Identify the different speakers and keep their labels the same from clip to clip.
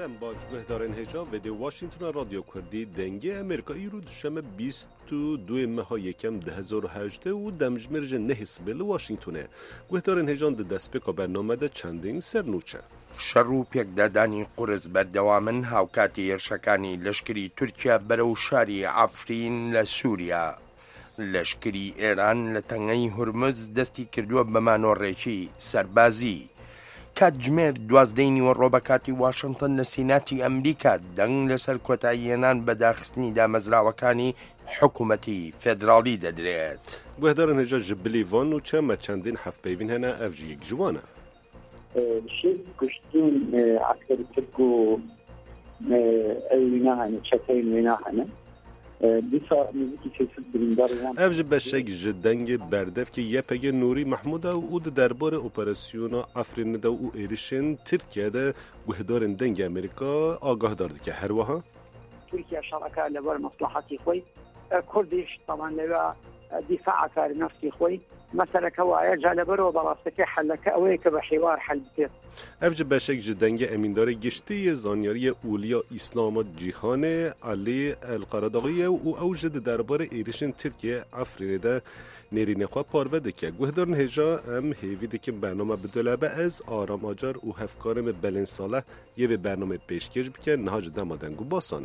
Speaker 1: دم باج گهدارن هجا و دی واشنگتن رادیو کردی دنگی امریکایی رو دوشنبه 22 ماه یکم 2018 و دمجمرج نهسبل واشنگتنه گهدارن هجان دست پکا برنامه ده چندین سرنوچه
Speaker 2: شەڕ و پێکدادانی قورس بەردەوامن هاوکاتی هێرشەکانی لەشکری تورکیا بەرەو شاری عەفرین لە سووریا. لەشکری ئێران لە تەنگەی هورمز دەستی کردووە بە مانۆڕێکی سەربازی. کاتژمێر 12 نیوەڕۆ بە کاتی واشنگتن لە سیناتی ئەمریکا دەنگ لەسەر کۆتاییهێنان بەداخستنی دامەزراوەکانی حکوومەتی فێدراڵی دەدرێت.
Speaker 1: گهدارن هجا جبلی وان و چەمە چەندین هەفپەیوین هەنا ئەڤژ یەک جوانە.
Speaker 3: شيء كشتين عسكري تركو ويناهنا شتين ويناهنا بيسا مزيكي سيسد بلنداريان
Speaker 1: افج بشك جدنگ بردف که یپگ نوری محمود او درباره اپراسیون افرین دا او ایرشن ترکیه دا گهدارن دنگ امریکا آگاه دارد که هر وها
Speaker 4: تركيا شركاء لبر مصلحتي خوي كرديش طبعا لبا دفاع كار نفسي خوي مثلا كوايا جالبرو بلاستك حلك اويك بحوار حل بتر
Speaker 1: افج بشک جدنگ امیندار گشتی زانیاری اولیا اسلام جیهان علی القراداغی او اوجد درباره ایرشن ترکیه افرینده نرینه خواه پاروده که گهدارن هجا ام هیویده که برنامه بدولبه از آرام آجار او هفکارم بلن ساله یه به برنامه پیشکش بکن نهاج دمادنگو باسانه.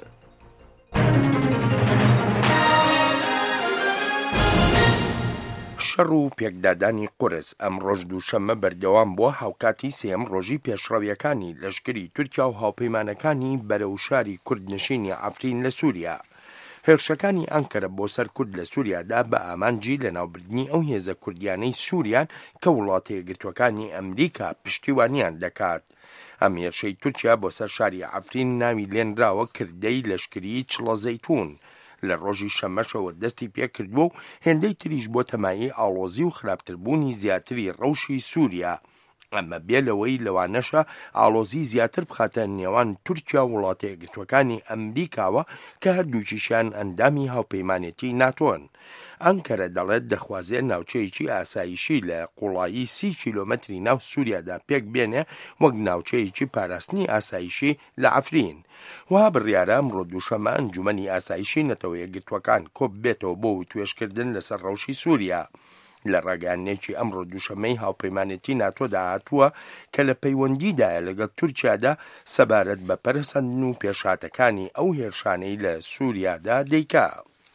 Speaker 2: شەڕ و پێکدادانی قورس ئەم ڕۆژ دووشەممە بەردەوام بووە هاوکاتی سێم ڕۆژی پێشڕەویەکانی لەشکری تورکیا و هاوپەیمانەکانی بەرەو شاری کوردنشینی عەفرین لە سووریا. هێرشەکانی ئەنکەرە بۆ سەر کورد لە سووریادا بە ئامانجی لە ناوبردنی ئەو هێزە کوردیانەی سووریان کە وڵاتە یەکگرتووەکانی ئەمریکا پشتیوانیان دەکات. ئەم هێرشەی تورکیا بۆ سەر شاری عەفرین ناوی لێنراوە کردەی لەشکری چڵە زەیتون. لە ڕۆژی شەمەشەوە دەستی پێکردبوو و هێندەی تریش بۆ تەمایی ئاڵۆزی و خراپتربوونی زیاتری ڕەوشی سووریا. ئەمە بێ لەوەی لەوانەشە ئاڵۆزی زیاتر بخاتە نێوان تورکیا و وڵاتە یەکگرتووەکانی ئەمریکاوە کە هەردووکیشیان ئەندامی هاوپەیمانێتی ناتۆن. ئەنکەرە دەڵێت دەخوازێت ناوچەیەکی ئاسایشی لە قوڵایی 30 کیلۆمەتری ناو سووریادا پێک بێنێ وەک ناوچەیەکی پاراستنی ئاسایشی لە عەفرین. وها بڕیارە ئەمڕۆ دووشەممە ئەنجومەنی ئاسایشی نەتەوە یەکگرتووەکان کۆب بێتەوە بۆ توێشکردن لەسەر ڕەوشی سووریا. لە ڕاگەیاندنێکی ئەمڕۆ دووشەممەی هاوپەیمانێتی ناتۆدا هاتووە کە لە پەیوەندیدایە لەگەڵ تورکیادا سەبارەت بە پەرسەندن و پێشهاتەکانی ئەو هێرشانەی لە سووریادا دەیکا.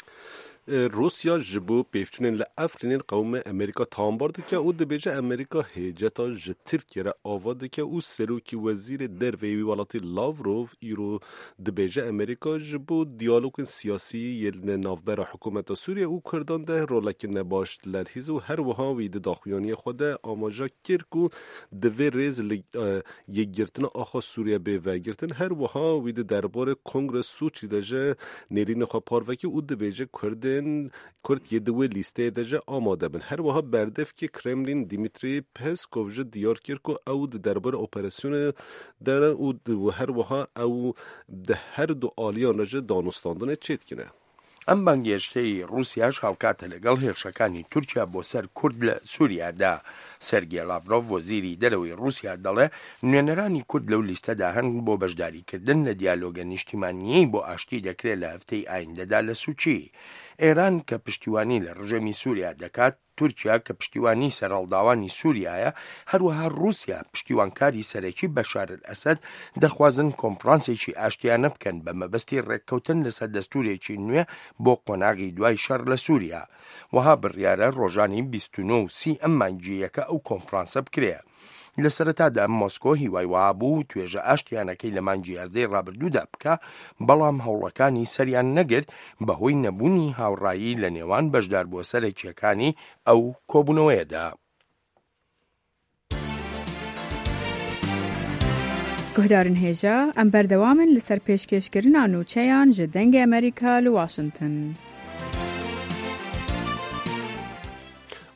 Speaker 1: روسیا جبو پیفچونن لافرین قوم امریکا تامبارد که او دبیجه امریکا هیجتا ج ترکیه را آواده که او سروکی وزیر دروی ولاتی لاوروف ایرو دبیجه امریکا جبو دیالوگ سیاسی یل نافبر حکومت سوریه او کردان ده رولک نباشت لرهیز و هر وها وید داخویانی خود آماجا کرکو دوی ریز یک گرتن آخا سوریه به و گرتن هر وها وید دربار کنگرس سوچی دجه نیرین خواه پاروکی او دبیجه کرده کرد یه دو لیسته دجا آماده بن هر وها بردف که کرملین دیمیتری پسکوف جا دیار کرد که او درباره اپراسیون در او هر وها او ده هر دو آلیان رجا دانستاندن چید کنه.
Speaker 2: ئەم بانگێشتەی رووسیاش هاوکاتە لەگەڵ هێرشەکانی تورکیا بۆ سەر کورد لە سووریادا. سەرگێ لاڤرۆڤ وەزیری دەرەوەی رووسیا دەڵێ نوێنەرانی کورد لەو لیستەدا هەن بۆ بەشداریکردن لە دیالۆگە نیشتیمانیەی بۆ ئاشتی دەکرێت لە هەفتەی ئایندەدا لە سوچی. ئێران کە پشتیوانی لە ڕژێمی سووریا دەکات، تورکیا کە پشتیوانی سەرهەڵداوانی سووریایە، هەروەها رووسیا پشتیوانکاری سەرەکی بەشار ئەسەد دەخوازن کۆنفرانسێکی ئاشتیانە بکەن بە مەبەستی ڕێککەوتن لەسەر دەستوورێکی نوێ بۆ قۆناغی دوای شەڕ لە سووریا. وها بڕیارە ڕۆژانی 29 و 30 ئەم مانگیەکە ئەو کۆنفرانسە بکرێ. لە سەرەتادا مۆسکۆ هیوای وابوو توێژە ئاشتیانەکەی لە مانگی 11 ڕابردوودا بکە، بەڵام هەوڵەکانی سەریان نەگرت بەهۆی نەبوونی هاوڕایی لە نێوان بەشدار بۆ سەرەکیەکانی ئەو کۆبوونەوەیەدا.
Speaker 5: گهدارن هێژا ئەم بەردەوامن لەسەر پێشکەشکردنا نووچەیان ji dengê Amerîka li Washington.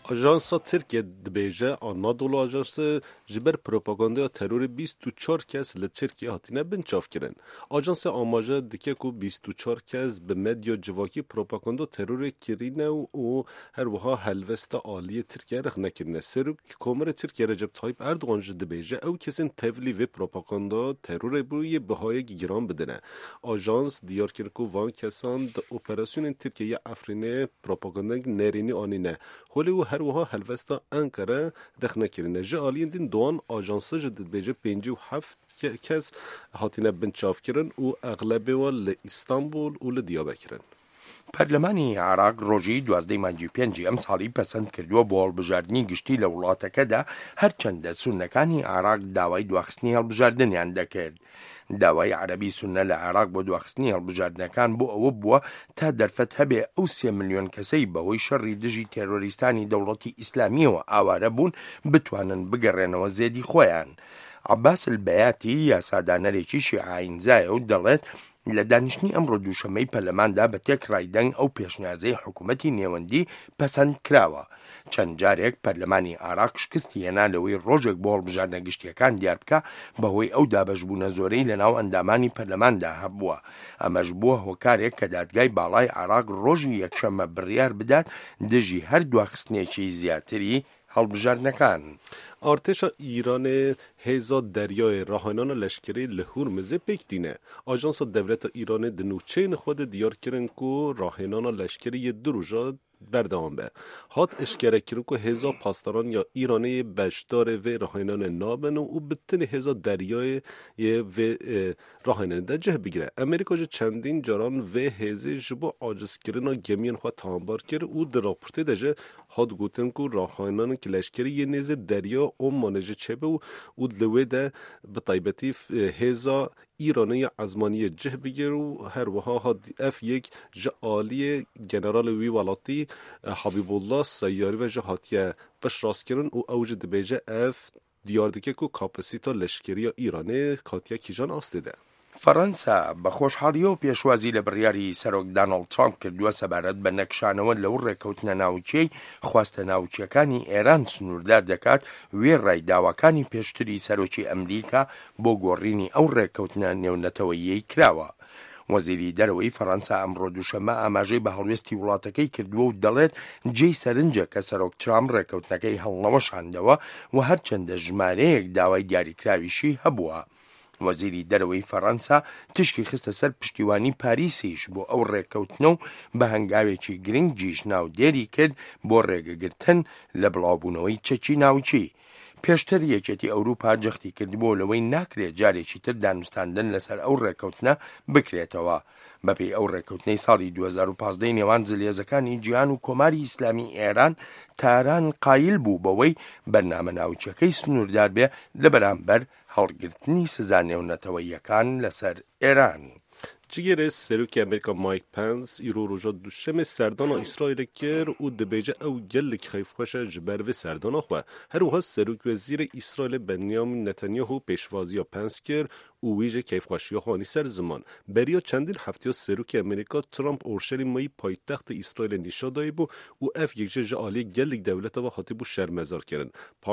Speaker 1: آژانسا ترکیه دبیجه آنادولو آژانس جبر پروپاگاندا ترور 24 کس لترکیه هاتینه بنچاف کرن. آژانس آماجه دکه کو 24 کس به مدیا جواکی پروپاگاندا ترور کرینه و هر وها هلوست عالی ترکیه رخ نکرنه. سروک کمر ترکیه رجب طایب اردوغان دبیجه او کسین تفلی و پروپاگاندا ترور بروی بهای گیران بدنه. آژانس دیار کرد کو وان کسان د اپراسیون ترکیه افرینه پروپاگاندا نرینی آنینه. خلی و هر وها هلوستا انکره رخ نکرنه. جالیین دین دوان آژانس جدید بیجه 57 کس هاتینه بنچاف کرن و اغلبی و لإستانبول و لدیابکرن.
Speaker 2: پەرلەمانی عێراق ڕۆژی 12 مانگی 5 ئەم ساڵی پەسەند کردووە بۆ هەڵبژاردننی گشتی لە وڵاتەکەدا هەرچەندە سونەکانی عێراق داوای دواخستنی هەڵبژاردنیان دەکرد. داوای عەرەبی سونە لە عێراق بۆ دواخستنی هەڵبژاردنەکان بۆ ئەوە بووە تا دەرفەت هەبێ ئەو 3 ملیۆن کەسەی بەهۆی شەڕی دژی تێرۆریستانی دەوڵەتی ئیسلامیەوە ئاوارە بوون بتوانن بگەڕێنەوە زێدی خۆیان. عەباس البەیاتی یاسادانەرێکی شیعەئینزایە و دەڵێت لە دانیشتنی ئەمڕۆ دووشەمەی پەرلەماندا بە تێکڕای دەنگ ئەو پێشنیازەی حکوومەتی نێوەندی پەسەند کراوە. چەند جارێک پەرلەمانی عێراق شکستی هێنا لەوەی ڕۆژێک بۆ هەڵبژاردنە گشتیەکان دیار بکە بەهۆی ئەو دابەشبوونە زۆرەی لەناو ئەندامانی پەرلەماندا هەبووە. ئەمەش بووە هۆکارێک کە دادگای باڵای عێراق ڕۆژی یەکشەممە بڕیار بدات دژی هەر دواخستنێکی زیاتری هەڵبژاردنەکان.
Speaker 1: ارتشا ایران هزا دریای راهنان لشکری لهور مزه پکتینه. آژانس دولت ایران دنوچین خود دیار کرن کو راهنان لشکری دروژا بردوام به. هات اشکره کرن کو هزا پاسداران یا ایرانی بشدار و راهنان نابن و بتن هزا دریای و راهنان ده جه بگیره. امریکا جه چندین جاران و هزی جبو عاجز کرن و گمین خود تانبار کرد و در راپورته ده جه هات گوتن کو راهنان که لشکری یه نیز دریا مانجه چبه و دلوه ده به طیبتی هزا ایرانی عزمانی جه بگیر و هر وها ها اف یک جعالی جنرال وی ولاتی حبیب الله سیاری و جهاتیه بش راست کرن و اوج دبیجه اف دیاردکه کو کاپسیتا لشکری ایرانی کاتیا کیجان آستیده.
Speaker 2: فەڕەنسا بە خۆشحاڵیەوە و پێشوازی لە بڕیاری سەرۆک داناڵد ترامپ کردووە سەبارەت بە نەکشانەوە لەو ڕێکەوتنە ناوچەی خواستە ناوچیەکانی ئێران سنووردار دەکات وێڕای داواکانی پێشتری سەرۆکی ئەمریکا بۆ گۆڕینی ئەو ڕێکەوتنە نێونەتەوەییەی کراوە. وەزیری دەرەوەی فەڕەنسا ئەمڕۆ دووشەممە ئاماژەی بە هەڵوێستی وڵاتەکەی کردووە و دەڵێت جێی سەرنجە کە سەرۆک ترامپ ڕێکەوتنەکەی هەڵنەوەشاندەوە و هەرچەندە ژمارەیەک داوای دیاریکراویشی هەبووە. وەزیری دەرەوەی فەڕەنسا تشکی خستە سەر پشتیوانی پاریسیش بۆ ئەو ڕێکەوتنە و بە هەنگاوێکی گرنگیش ناودێری کرد بۆ ڕێگەگرتن لە بڵاوبوونەوەی چەکی ناوچی. پێشتر یەکێتی ئەوروپا جەختی کردبوو لەوەی ناکرێت جارێکی تر دانوستاندن لەسەر ئەو ڕێکەوتنە بکرێتەوە. بەپێی ئەو ڕێکەوتنەی ساڵی 2015 نێوان زلێزەکانی جیهان و کۆماری ئیسلامی ئێران تاران قایل بوو بەوەی بەرنامە ناوچەکەی سنووردار بێ لە بەرامبەر هەڵگرتنی سزا نێونەتەوەییەکان لەسەر ئێران.
Speaker 1: جگیر سروک امریکا مایک پنس ایرو روژا دوشم سردان اسرائیل کر و دبیجه او گلک خیفخوش جبر و سردان خواه. هر وها سروک وزیر اسرائیل بنیامین نتانیاهو پیشوازی پنس کر و ویژه کیفخوشی خانی سر زمان. بریا چندین هفته سروک امریکا ترامپ اورشلیم مای پایتخت اسرائیل نشان داده بو و اف یک جه عالی گلک دولت و خاطب شرمزار کردن.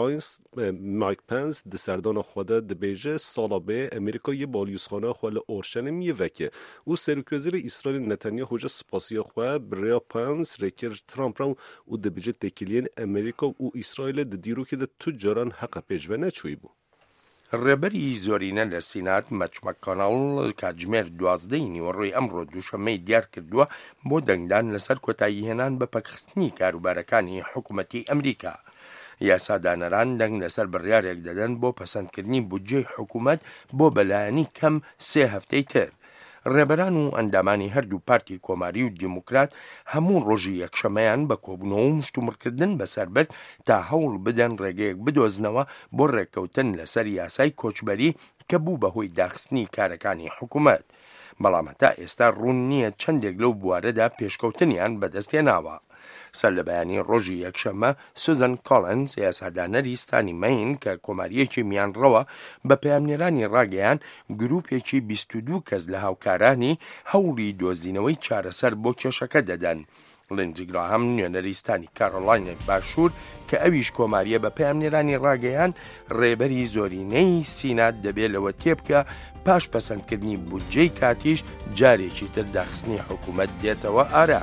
Speaker 1: مایک پنس د سردان خود دبیجه سالابه امریکا یه بالیوسخانه خال اورشلیم یه وکه. او سروک وزیر اسرائیل نتانیاهو جا سپاسی خواه بریا پنس ریکر ترامپ را و دبیجه تکیلین امریکا و اسرائیل دیرو که تو جاران حق پیشوه نچوی بو.
Speaker 2: ڕێبەری زۆرینە لە سینات مەچ مەکۆنەڵ کاتژمێر 12 نیوەڕۆی ئەمڕۆ دووشەممەی دیار کردووە بۆ دەنگدان لەسەر کۆتایی هێنان بە پەکخستنی کاروبارەکانی حکوومەتی ئەمریکا. یاسادانەران دەنگ لەسەر بڕیارێک دەدەن بۆ پەسەندکردنی بودجەی حکوومەت بۆ بەلایەنی کەم 3 هەفتەی تر. ڕێبەران و ئەندامانی هەردوو پارتی کۆماری و دیموکرات هەموو ڕۆژی یەکشەمەیان بە کۆبوونەوە و مشتومڕکردن بەسەربەر تا هەوڵ بدەن ڕێگەیەک بدۆزنەوە بۆ ڕێککەوتن لەسەر یاسای کۆچبەری کە بوو بەهۆی داخستنی کارەکانی حکوومەت. بەڵام هەتا ئێستا ڕوون نییە چەندێک لەو بوارەدا پێشکەوتنیان بەدەستێناوە. سەر لە بەیانی ڕۆژی یەکشەمە سوزان کۆڵنز یاسادانەری ستانی مین کە کۆماریەکی میانڕەوە بە پەیامنێرانی ڕاگەیان گروپێکی 22 کەس لە هاوکارانی هەوڵی دۆزینەوەی چارەسەر بۆ کێشەکە دەدەن. لنجی گراهام نوێنەریستانی کارۆلاینە باشوور کە ئەویش کۆماریە بە پامنێرانی ڕاگەیان ڕێبەری زۆرینەی سینات دەبێت لەوە تێبکە پاش پەسەندکردنی بودجەی کاتیش جارێکی تر داخستنی حکوومەت دێتەوە ئارا.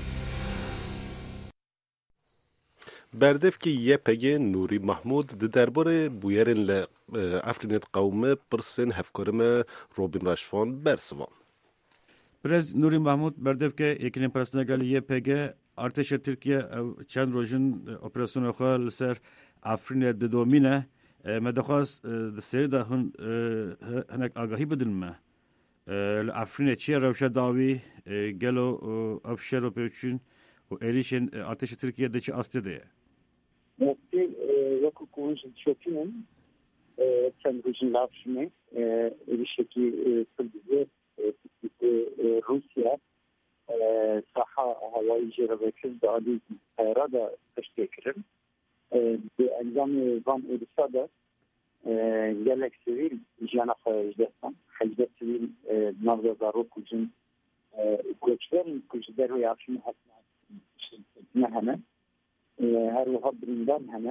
Speaker 1: بردفکی YPG نوری محمود درباره بویرن لافرینت قومه پرسن هفکارم روبین رشفان برسوان.
Speaker 6: برز نوری محمود بردفکه یکین پرسنگال YPG ارتش ترکیه چند روزن اپراسیون خال سر افرین دومینه مدخواست سری ده هنگ آگاهی بدلمه افرین چیه روشه داوی گلو افشار و پیچون و ایریشن ارتش ترکیه دچ استده.
Speaker 3: نقطه وقت کنش شوکیم چند روزن لافشونه ایریشکی کردیه روسیا ساحه هوایی جربکش دادی ایرادا تشکیل به انجام وام اورسادا گلک سویل جانا خارج دستم حجبت سویل نافذ دارو کجن کوچلرین کوچلر و یافشون حتما نه همه هر وقت بریندان همه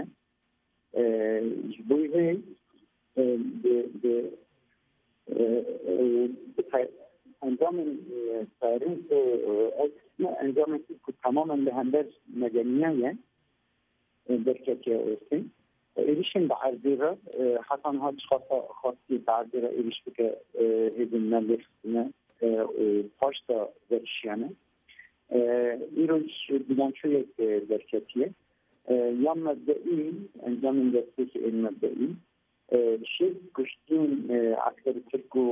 Speaker 3: جبویه انجام تاریخ انجام که تماما به همبر مدنیه درکتی اوستی ایشون به عرضه حتی ها خاصی به عرضه ایش بکه هزین نلختنه پاشتا ورشیانه ایروش بیدان شویه درکتیه یا مبدئی انجام دسته که این مبدئی شیء کشتین اکثر ترکو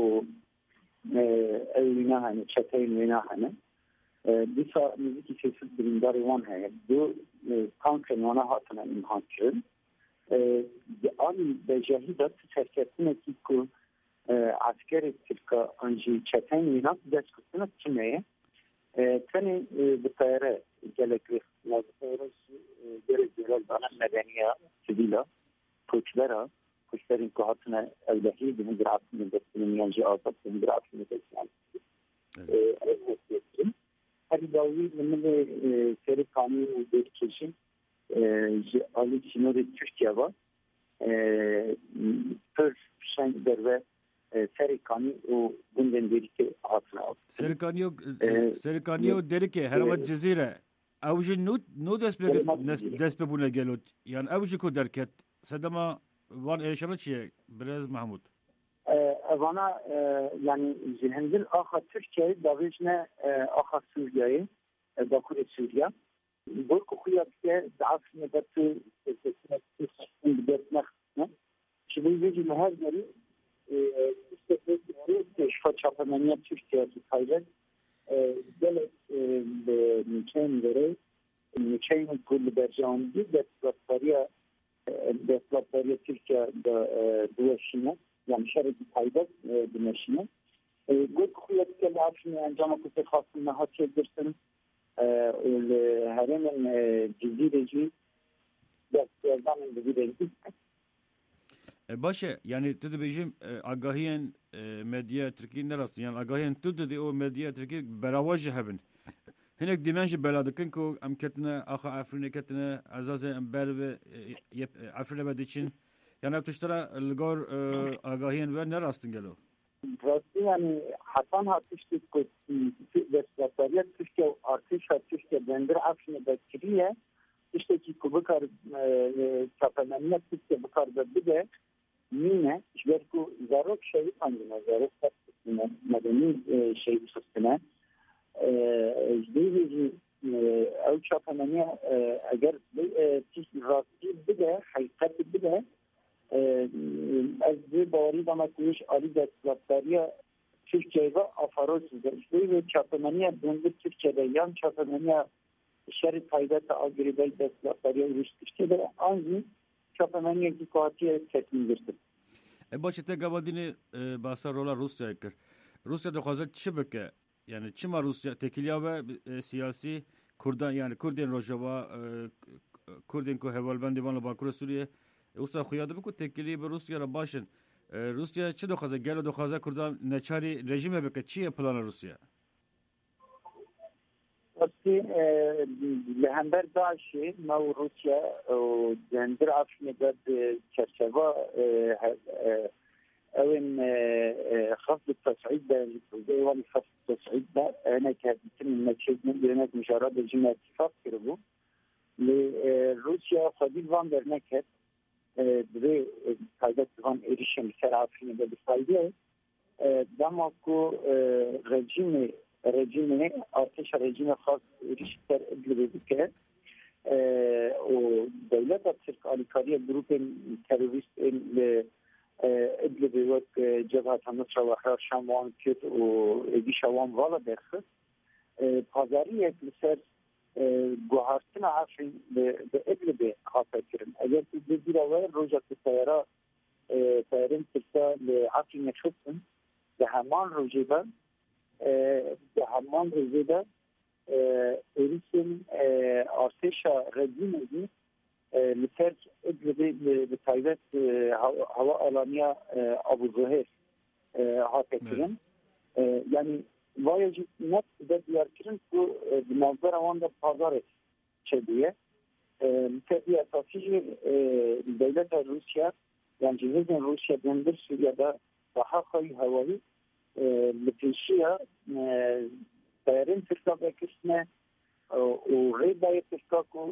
Speaker 3: اوینا هنه چتاین وینا هنه دیسا موزیکی سیاست برینداری وان هنه دو تانکن وانا هاتنا امحان کرد آنی به جهیدات ترکتونه که عسکر ترکا انجی چتاین وینا دست کتونه چمه تنی بطایره گلک ریخت بطایره گره جلال بانا مدنیه سبیلا کوچلره کشترین که هاتنا اولهی به مدرعات من دستین میانجی آزاد به مدرعات من دستین هر داوی من سری کامی و دیر کشیم آلی چینور ترکیه با پر شنگ دروه سری کامی و بندن دیری که هاتنا
Speaker 6: سری کانیو دری که هرمت جزیره اوجی نو دست ببونه گلود یعنی اوجی که درکت صدما وان ایشانه چیه برز محمود
Speaker 3: وانا yani zihendil آخا Türkiye davajne آخا Suriye Bakur Suriye Burku Kuyak'te dağıtını da tu bedetmek şimdi bir muhazmeri işte şfa çapamanya Türkiye tutaylar gelet müçen göre müçen kullu berjandı دستگاه ترکیه دوشینه یعنی شرط پایدار دنشینه گفت خویت که لعبشون انجام کسی خاصی نهاد چه درسن هرم جزیره جی دستگاه جزیره جی
Speaker 6: باشه یعنی تو بیشیم آگاهیان مدیا ترکی نراست یعنی آگاهیان تو دی او مدیا ترکی براواج هبن هناك ديمانج بلادكن كو ام كتنا اخا عفرين كتنا عزاز امبر و عفرين بديچين يعني بتشترى الجور اگاهين و نراستن گلو
Speaker 3: راستی یعنی حتما هاتشتی که دستگاهیت تشکی و ارتش هاتشتی بندر عفرین بکریه تشتی که بکار چاپنانیت تشتی بکار بده مینه جبر که زاروک شهید هنگونه زاروک مدنی شهید سستنه جديد أو شاطمانية أجر راسي بدأ حيقت بدأ از باری با مکوش آلی دستگاهداری ترکیه آفاروز جديد شاطمانية بند ترکیه یان شاطمانية شر پایدار آگری بل دستگاهداری روشتشته در آنجی شاطمانية دیکاتی تکمیل درست.
Speaker 6: باشه تگابادینی بحث رولا روسیا کر. روسیا دخوازه چه بکه؟ yani çima Rusya tekilya ve siyasi Kurdan yani Kurdin Rojava Kurdin ko hevalbendi banla Bakur Suriye usta xuyadı bu tekili be Rusya la başın Rusya çi dokhaza gelo dokhaza Kurdan neçari rejime beke çi plana Rusya
Speaker 3: راستی لهمبر داعش ما و روسیا و دندر عفنی داد چرچوا اوين خفض التصعيد ده ايوان خفض التصعيد ده هناك يتم النتيجه من هناك مشارات الجمعيه اتفاق كربو لروسيا قديم فان درنكت به قاعده فان اريشن سرعفين ده بفايده دماكو رژیم ارتش رژیم خاص ریشتر ادلب بکه و دولت ترک آلیکاری گروپ تروریست ادلب وقت جبهه النصره واحرار شام وان كت و شوام والا درخت پازاری یک لسر گوهارتنا عفرین به ادلب خاطر کرن اگر تدبیر اول روزا تسایرا تایرین ترسا لعفرین نشبتن به همان روزیبا به همان روزیبا ایریسین ارتش رژیم دی لسر ادلب به تایبت هوا آلانیا ابو ظهر خاطر کرن یعنی وایجی نت ده دیار کرن که منظر آن ده پازار چدیه متأدی اساسی دولت روسیا یعنی جهاز روسیا دندر سوریا ده بحاقی هوایی لپیشیا تایرین ترکا بکشنه و ریبای ترکا که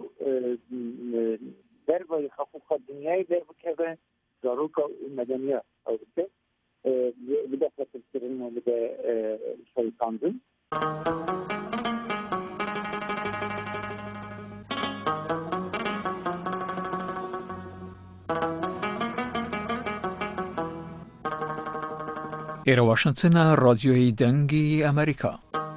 Speaker 3: در بای حقوق دنیای در بکه داروکا مدنیا او بکه بده فترکرین و بده شیطاندن
Speaker 7: ئێرە واشنگتنە ڕادیۆی دەنگی ئەمریکا.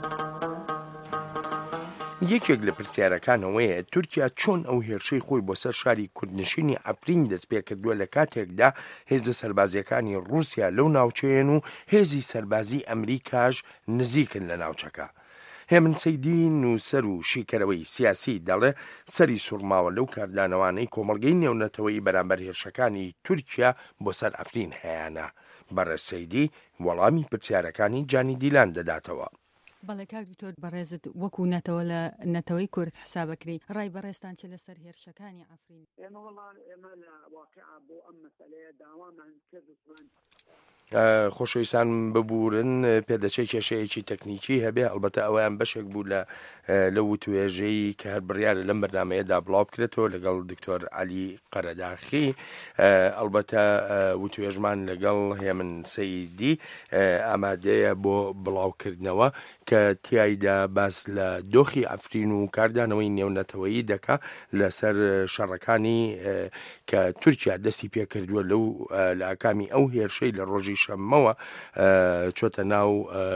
Speaker 2: یەکێک لە پرسیارەکانەوەیە تورکیا چۆن ئەو هێرشەی خۆی بۆ سەر شاری کوردنشینی ئەفرین دەست پێ کردووە لە کاتێکدا هێزە سەربازیەکانی رووسیا لەو ناوچەیەن و هێزی سەربازی ئەمریکاش نزیکن لە ناوچەکە. هێمن سەیدی نووسەر و شیکەرەوەی سیاسی دەڵێ سەری سوورماوە لەو کاردانەوانەی کۆمەڵگەی نێونەتەوەی بەرامبەر هێرشەکانی تورکیا بۆ سەر ئەفرین هەیەە. بەڕێز سەیدی وەڵامی پرسیارەکانی جانی دیلان دەداتەوە.
Speaker 8: بەڵێ کاک دکتۆر بەڕێزت وەکو نەتەوە لە نەتەوەی کورد حسابەکری ڕای بەڕێستان چ لەسەر هێرشەکانی ئەفرین؟
Speaker 4: ئێمە وەڵام ئێمە لە واقعا بۆ ئەم مەسەلەیە داوامان کردومان
Speaker 2: خۆشەویستان ببورن پێدەچەی کێشەیەکی تەکنیکی هەبێ ئەلبەتە ئەویان بەشێک بوو لە وتوێژەی کە هەر بڕیارە لەم بەرنامەیەدا بڵاو بکرێتەوە لەگەڵ دکتۆر عەلی قەرەداخی ئەلبەتە وتوێژمان لەگەڵ هێمن سەیدی ئامادەیە بۆ بڵاوکردنەوە کە تیایدا باس لە دۆخی ئەفرین و کاردانەوەی نێونەتەوەیی دەکا لەسەر شەڕەکانی کە تورکیا دەستی پێ کردووە لەو لە ئاکامی ئەو هێرشەی لە ڕۆژی شەممەوە چۆتە ناو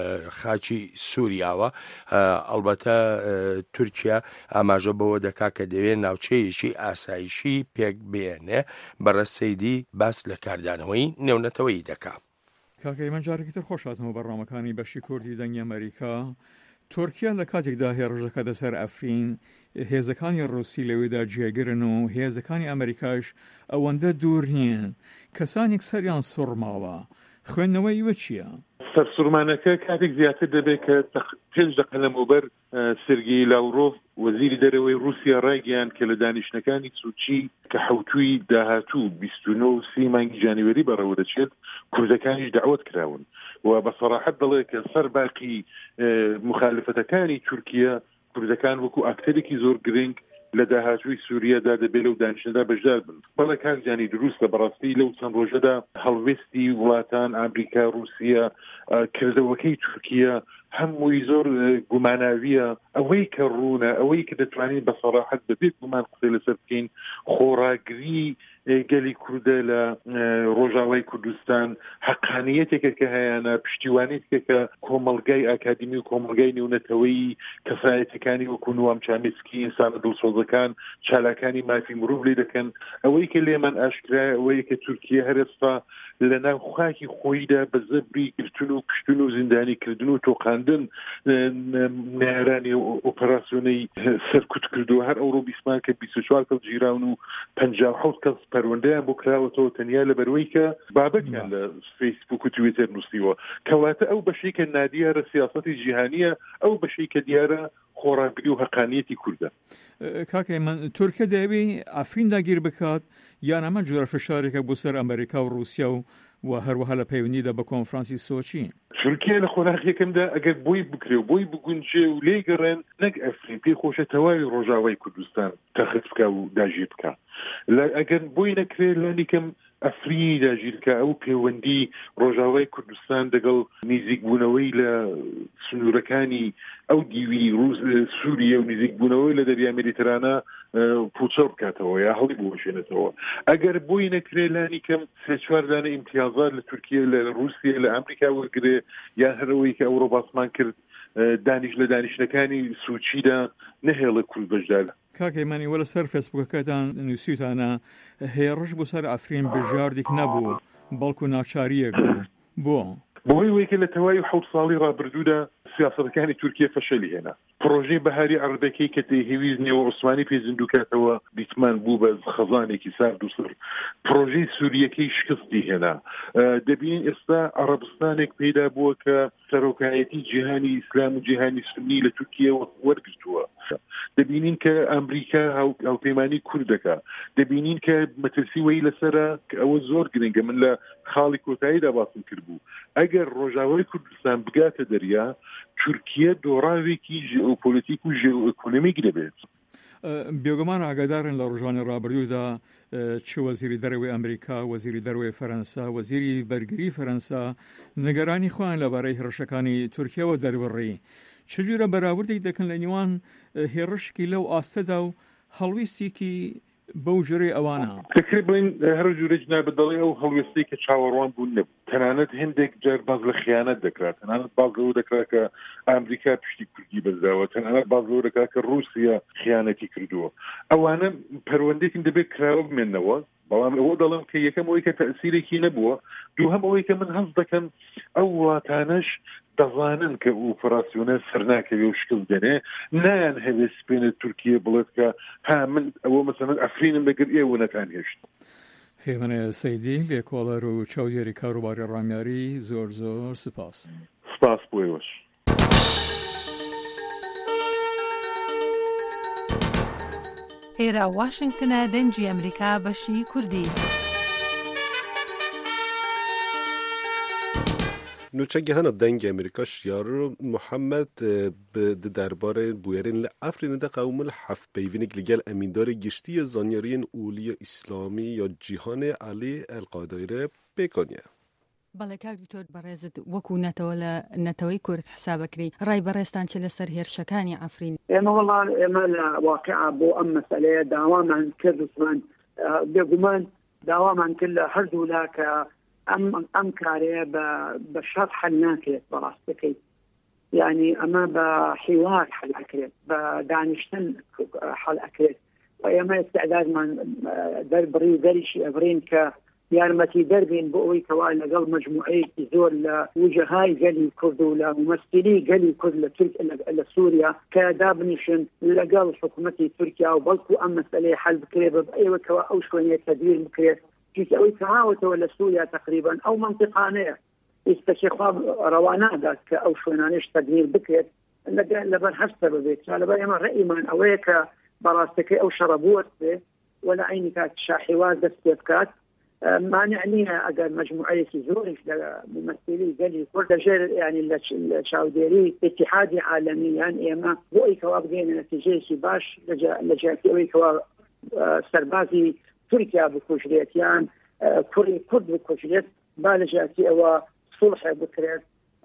Speaker 2: خاچی سووریاوە. ئەلبەتە تورکیا ئاماژە بەوە دەکا کە دەوێت ناوچەیەکی ئاسایشی پێک بێنێ. بەڕێز سەیدی باس لە کاردانەوەی نێونەتەوەیی دەکا.
Speaker 7: کاکەی جارێکی تر خۆشاتمە بەڕامەکانی بەشی کوردی دەنگی ئەمریکا. تورکیا لە کاتێکدا هێرشەکە دەسەر ئەفرین هێزەکانی ڕووسی لەوێدا جێگرن و هێزەکانی ئەمریکاش ئەوەندە دوور نییە کەسانێک سەریان سوڕماوە. خوێندنەوەی وە چییە؟
Speaker 9: سەرسوورمانەکە کاتێک زیاتر دەبێت کە 5 دقە لەمەوبەر سێرگێی لاڤڕۆڤ وەزیری دەرەوەی رووسیا ڕایگەیاند کە لە دانیشتەکانی سوچی کە حوتووی داهاتوو 29 و 30 مانگی جانیوەری بەڕێوە دەچێت کوردەکانیش دعوت کراون و بە سەراحەت دەڵێ کە سەر باقی مخالفەتەکانی تورکیا کوردەکان وەکو ئاکتەرێکی زۆر گرنگ لە داهاتووی سووریادا دەبێت لەو دانیشتەدا بەشدار بن. بەڵێ کاکجانی دروستە بەڕاستی لەو چەند ڕۆژەدا هەڵوێستی وڵاتان ئامریکا رووسیا کردەوەکەی تورکیا هەمووی زۆر گوماناویە. ئەوەی کە ڕوونە ئەوەی کە دەتوانین بە سەراحەت بەبێت گومان قسەی لەسەر بکەین خۆڕاگری گەلی کوردە لە ڕۆژاوای کوردستان حەقانیەتێکە کە هەیەە پشتیوانێتێکە کە کۆمەڵگای ئاکادمی و کۆمەڵگای نێونەتەوەی کەسایەتەکانی وەکو نوام چامسکی ئینسانە دڵسۆزەکان چالاکانی مافی مرۆڤ لێ دەکەن. ئەوەی کە لێمان ئاشکرایە ئەوەیە کە تورکیا هەرێستا لە ناو خاکی خۆیدا بە زەبری گرتن و کشتن و زیندانیکردن و تۆقاندن نارانی ئۆپەراسیۆنەی سەرکوت کردووە. هەر ئەوڕۆ بیسمان کە 24 کەس گیراون و 57 کەس پەروەندەیان بۆ کراوەتەوە تەنیا لەبەرەوەی کە بابەتیان لە فەیسبوک و تویتر نووسیوە. کەواتە ئەو بەشەی کە نادیارە سیاسەتی جیهانیە ئەو بەشەی کە دیارە خۆڕانگری و هەقانیەتی کوردە.
Speaker 7: کاکەی من تورکیا دەبێ ئەفرین داگیر بکات یان ئەمە جۆرە فشارێکە بۆ سەر ئەمریکا و رووسیا و هەروەها لە پەیوەندیدا بە کۆنفرانسی سۆچی.
Speaker 9: تورکیا لە خۆراکیەکەمدا ئەگەر بۆی بکرێ و بۆی بگونجێ و لێ گەڕێن نەک ئەفرین پێی خۆشە تەواوی ڕۆژاوای کوردستان تەخت بکە و داگیر بکە. ئەگەر بۆی نەکرێ لەنیکەم ئەفرینی داگیرکە ئەو پەیوەندی ڕۆژاوای کوردستان دەگەڵ نزیکبوونەوەی لە سنوورەکانی ئەو دیوی سووریە و نزیکبوونەوەی لە دەریا مێدیترانە پوچە بکاتەوە یا هەڵی بۆشێنێتەوە. ئەگەر بۆی نەکرێ لانیکەم سێ چوار دانە ئیمتیازات لە تورکیا لە رووسیا لە ئەمریکا وەرگرێ یان هەرەوەی کە ئەوڕۆ باسمان کرد دانیش لە دانیشتەکانی سوچیدا نەهێڵە کورد بەشدار.
Speaker 7: کاکەیمانی وەلە سەر فێسبوکەکەتان نووسیتانە هێڕش بۆ سەر ئەفرین بژاردێک نەبوو بەڵکو ناچاریەک بوو
Speaker 9: بۆی وەیکە لە تەواوی 7 ساڵی ڕابردوودا سیاسەتەکانی تورکیا فەشەلی هێنا. پرۆژەی بەهاری عەرەبەکەی کە هێویست نێوە عوسمانی پێزیندووکاتەوە دیتمان بوو بە خەزانێکی سارد و سڕ. پرۆژەی سووریەکەی شکستی هێنا. دەبین ئێستا عەرەبستانێک پەیدا بووە کە سەرۆکایەتی جیهانی ئیسلام و جیهانی سونی لە تورکیا وەرگرتووە. دەبینین کە ئەمریکا هاوپەیمانی کوردەکە. دەبینین کە مەترسی وەی لەسەرە کە ئەوە زۆر گرنگە. من لە خاڵی کۆتاییدا باسم کرد بوو. ئەگەر ڕۆژاوای کوردستان بگاتە دەریا تورکیا دۆڕاوێکی ژئۆپۆلیتیک و ژئۆئۆکۆنۆمیک دەبێت.
Speaker 7: بێگومان ئاگادارن لە ڕۆژانی ڕابردوودا چ وەزیری دەرەوەی ئەمریکا، وەزیری دەرەوەی فەرەنسا، وەزیری بەرگری فەرەنسا نیگەرانی خۆیان لەبارەی هێرشەکانی تورکیاوە دەربڕی. چجورە بەراوردێک دەکەن لە نێوان هێرشکی لەو ئاستەدا و هەڵویستێکی بەو ژێرەی ئەوانە؟
Speaker 9: فکر بڵین هەر جوورە جناب دەڵێ ئەو هەڵوێستەی کە چاوەڕوان بوون نەبوو. تەنانەت هێندێک جار باز لە خیانەت دەکرات، تەنانەت باز لەوە دەکرات کە ئەمریکا پشتی کوردی بەزراوە، تەنانەت باز لەوە دەکرات کە رووسیا خیانەتی کردووە. ئەوانە پەروەندێکی دەبێت کراوە بمێننەوە. بەڵام ئەوە دەڵم کە یەکەم ئەوەی کە تەئسیرێکی نەبووە، دووهەم ئەوەی کە من هەست دەکەم ئەو وڵاتانەش دەزانن کە ئۆپراسیۆنە سەرناکەوێ و شکل دەنێ، نایان هەوێ سپێنە تورکیە بڵێت کە ها من ئەوە مەسەڵەن ئەفرینم لەگەر ئێوە نەتان هێشت.
Speaker 7: هێمنە سەیدی لێکۆڵەر و چاودێری کاروباری ڕامیاری زۆر زۆر سپاس.
Speaker 9: سپاس بۆ ئێوەش.
Speaker 10: ئێرە واشنگتنە دەنجی ئەمریکا بەشی کوردی.
Speaker 1: نوچەگەهانە دەنگی ئەمریکا شیار محەممەد دەربارە بوێرن لە ئەفرینەدا قەومل حەف پەیوینێک لەگەڵ ئەمیندارە گشتیە زانیاریین ئولیە ئیسلامی یا جیهانێ عەلی ئەلقادەیرە پێکۆنیە.
Speaker 8: بەڵێ کاک دکتۆر بەڕێزت وەکو نەتەوە لە نەتەوەی کورد حسابەکری ڕای بەڕێستان چ لەسەر هێرشەکانی ئەفرین؟
Speaker 4: ئێمە وەڵام ئێمە لە واقعا بۆ ئەم مەسەلەیە داوامان کرد وسمان بێگومان داوامان کرد لە هەردوو لا کە ئەم کارەیە بە شەڕ حەل ناکرێت بەڕاستەکەی. یعنی ئەمە بە حیوار حەل ئەکرێت، بە دانیشتن حەل ئەکرێت. و ئێمە استعدادمان دەربڕی و دەریشی ئەبرین کە یارمەتی دەربین بۆ ئەوەی کەوا لەگەڵ مجموعەیەکی زۆر لە وجههای گەلی کورد و لە ممثلی گەلی کورد لە سووریا کە دابنیشن لەگەڵ حکوومەتی تورکیا و بەڵکو ئەم مەسەلەی حەل بکرێت بە ئێوە کەوا ئەو شوێنەیە تەدبیر بکرێت چونکە ئەوەی تەواوەتەوە لە سووریا تقریبا ئەو منطقانەیە ئێستاکێ خواب ڕەوانادات کە ئەو شوێنانەش تەدبیر بکرێت لەبەر هەستە ببێت. لەبەر ئێمە ڕێئیمان ئەوەیە کە بەڕاستەکەی ئەو شەڕە بوەستێ ولا عینی کات شاحیواز دەست پێ بکات. مانع نییە ئەگەر مجموعەیەکی زۆریش لە ممثلی گەلی کورد دەژێر ینی لە چاودێری اتحادی عالەمی یان ئێمە بۆ ئەوی کەوا بگەینە نەتیجەیەکی باش لە جیاتی ئەوەی کەوا سەربازی تورکیا بکوژرێت یان کوڕی کورد بکوژرێت با لە جیاتی ئەوە صلح بکرێت،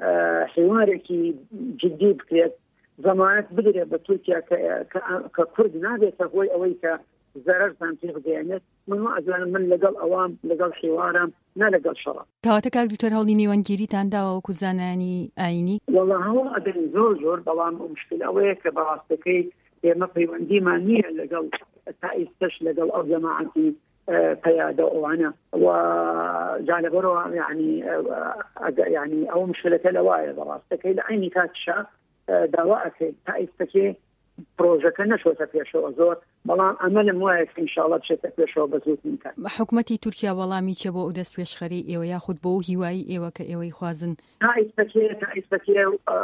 Speaker 4: حوارێکی جدی بکرێت، زەمانەت بدرێت بە تورکیا کە کورد نابێتە هۆی ئەوەی کە زەرەرتان پێ بدەێنێت. من ئەزانم من لەگەڵ ئەوام لەگەڵ حیوارم نا لەگەڵ شەڕە.
Speaker 8: کەواتە کاک دکتۆر هەوڵی نێوانگیریتان داوە وەکو زانانی ئاینی؟
Speaker 4: وەڵا هەوڵ ئەدەین زۆر بەڵام مشکل ئەوەیە کە بەڕاستەکەی ئێمە پەیوەندیمان نییە لەگەڵ تا ئێستش لەگەڵ ئەو جەماعەتی پەیادە ئەوانە و جالبەرەوە یعنی ئەو مشکلەکە لەوایە بەڕاستەکەی لە عینی کاتشا داوا ئەکەیت تا ئێستەکەی پرۆژەکە نەشۆتە پێشەوە زۆر بەڵام ئەمەلم وایە ئینشاءڵڵا بچێتە پێشەوە بە زووترین.
Speaker 8: حکوومەتی تورکیا وەڵامی چێ بۆ ئەو دەست پێشخەری ئێوە یاخود بۆ هیوایی ئێوە کە ئێوەی خوازن
Speaker 4: ئیسپەکێ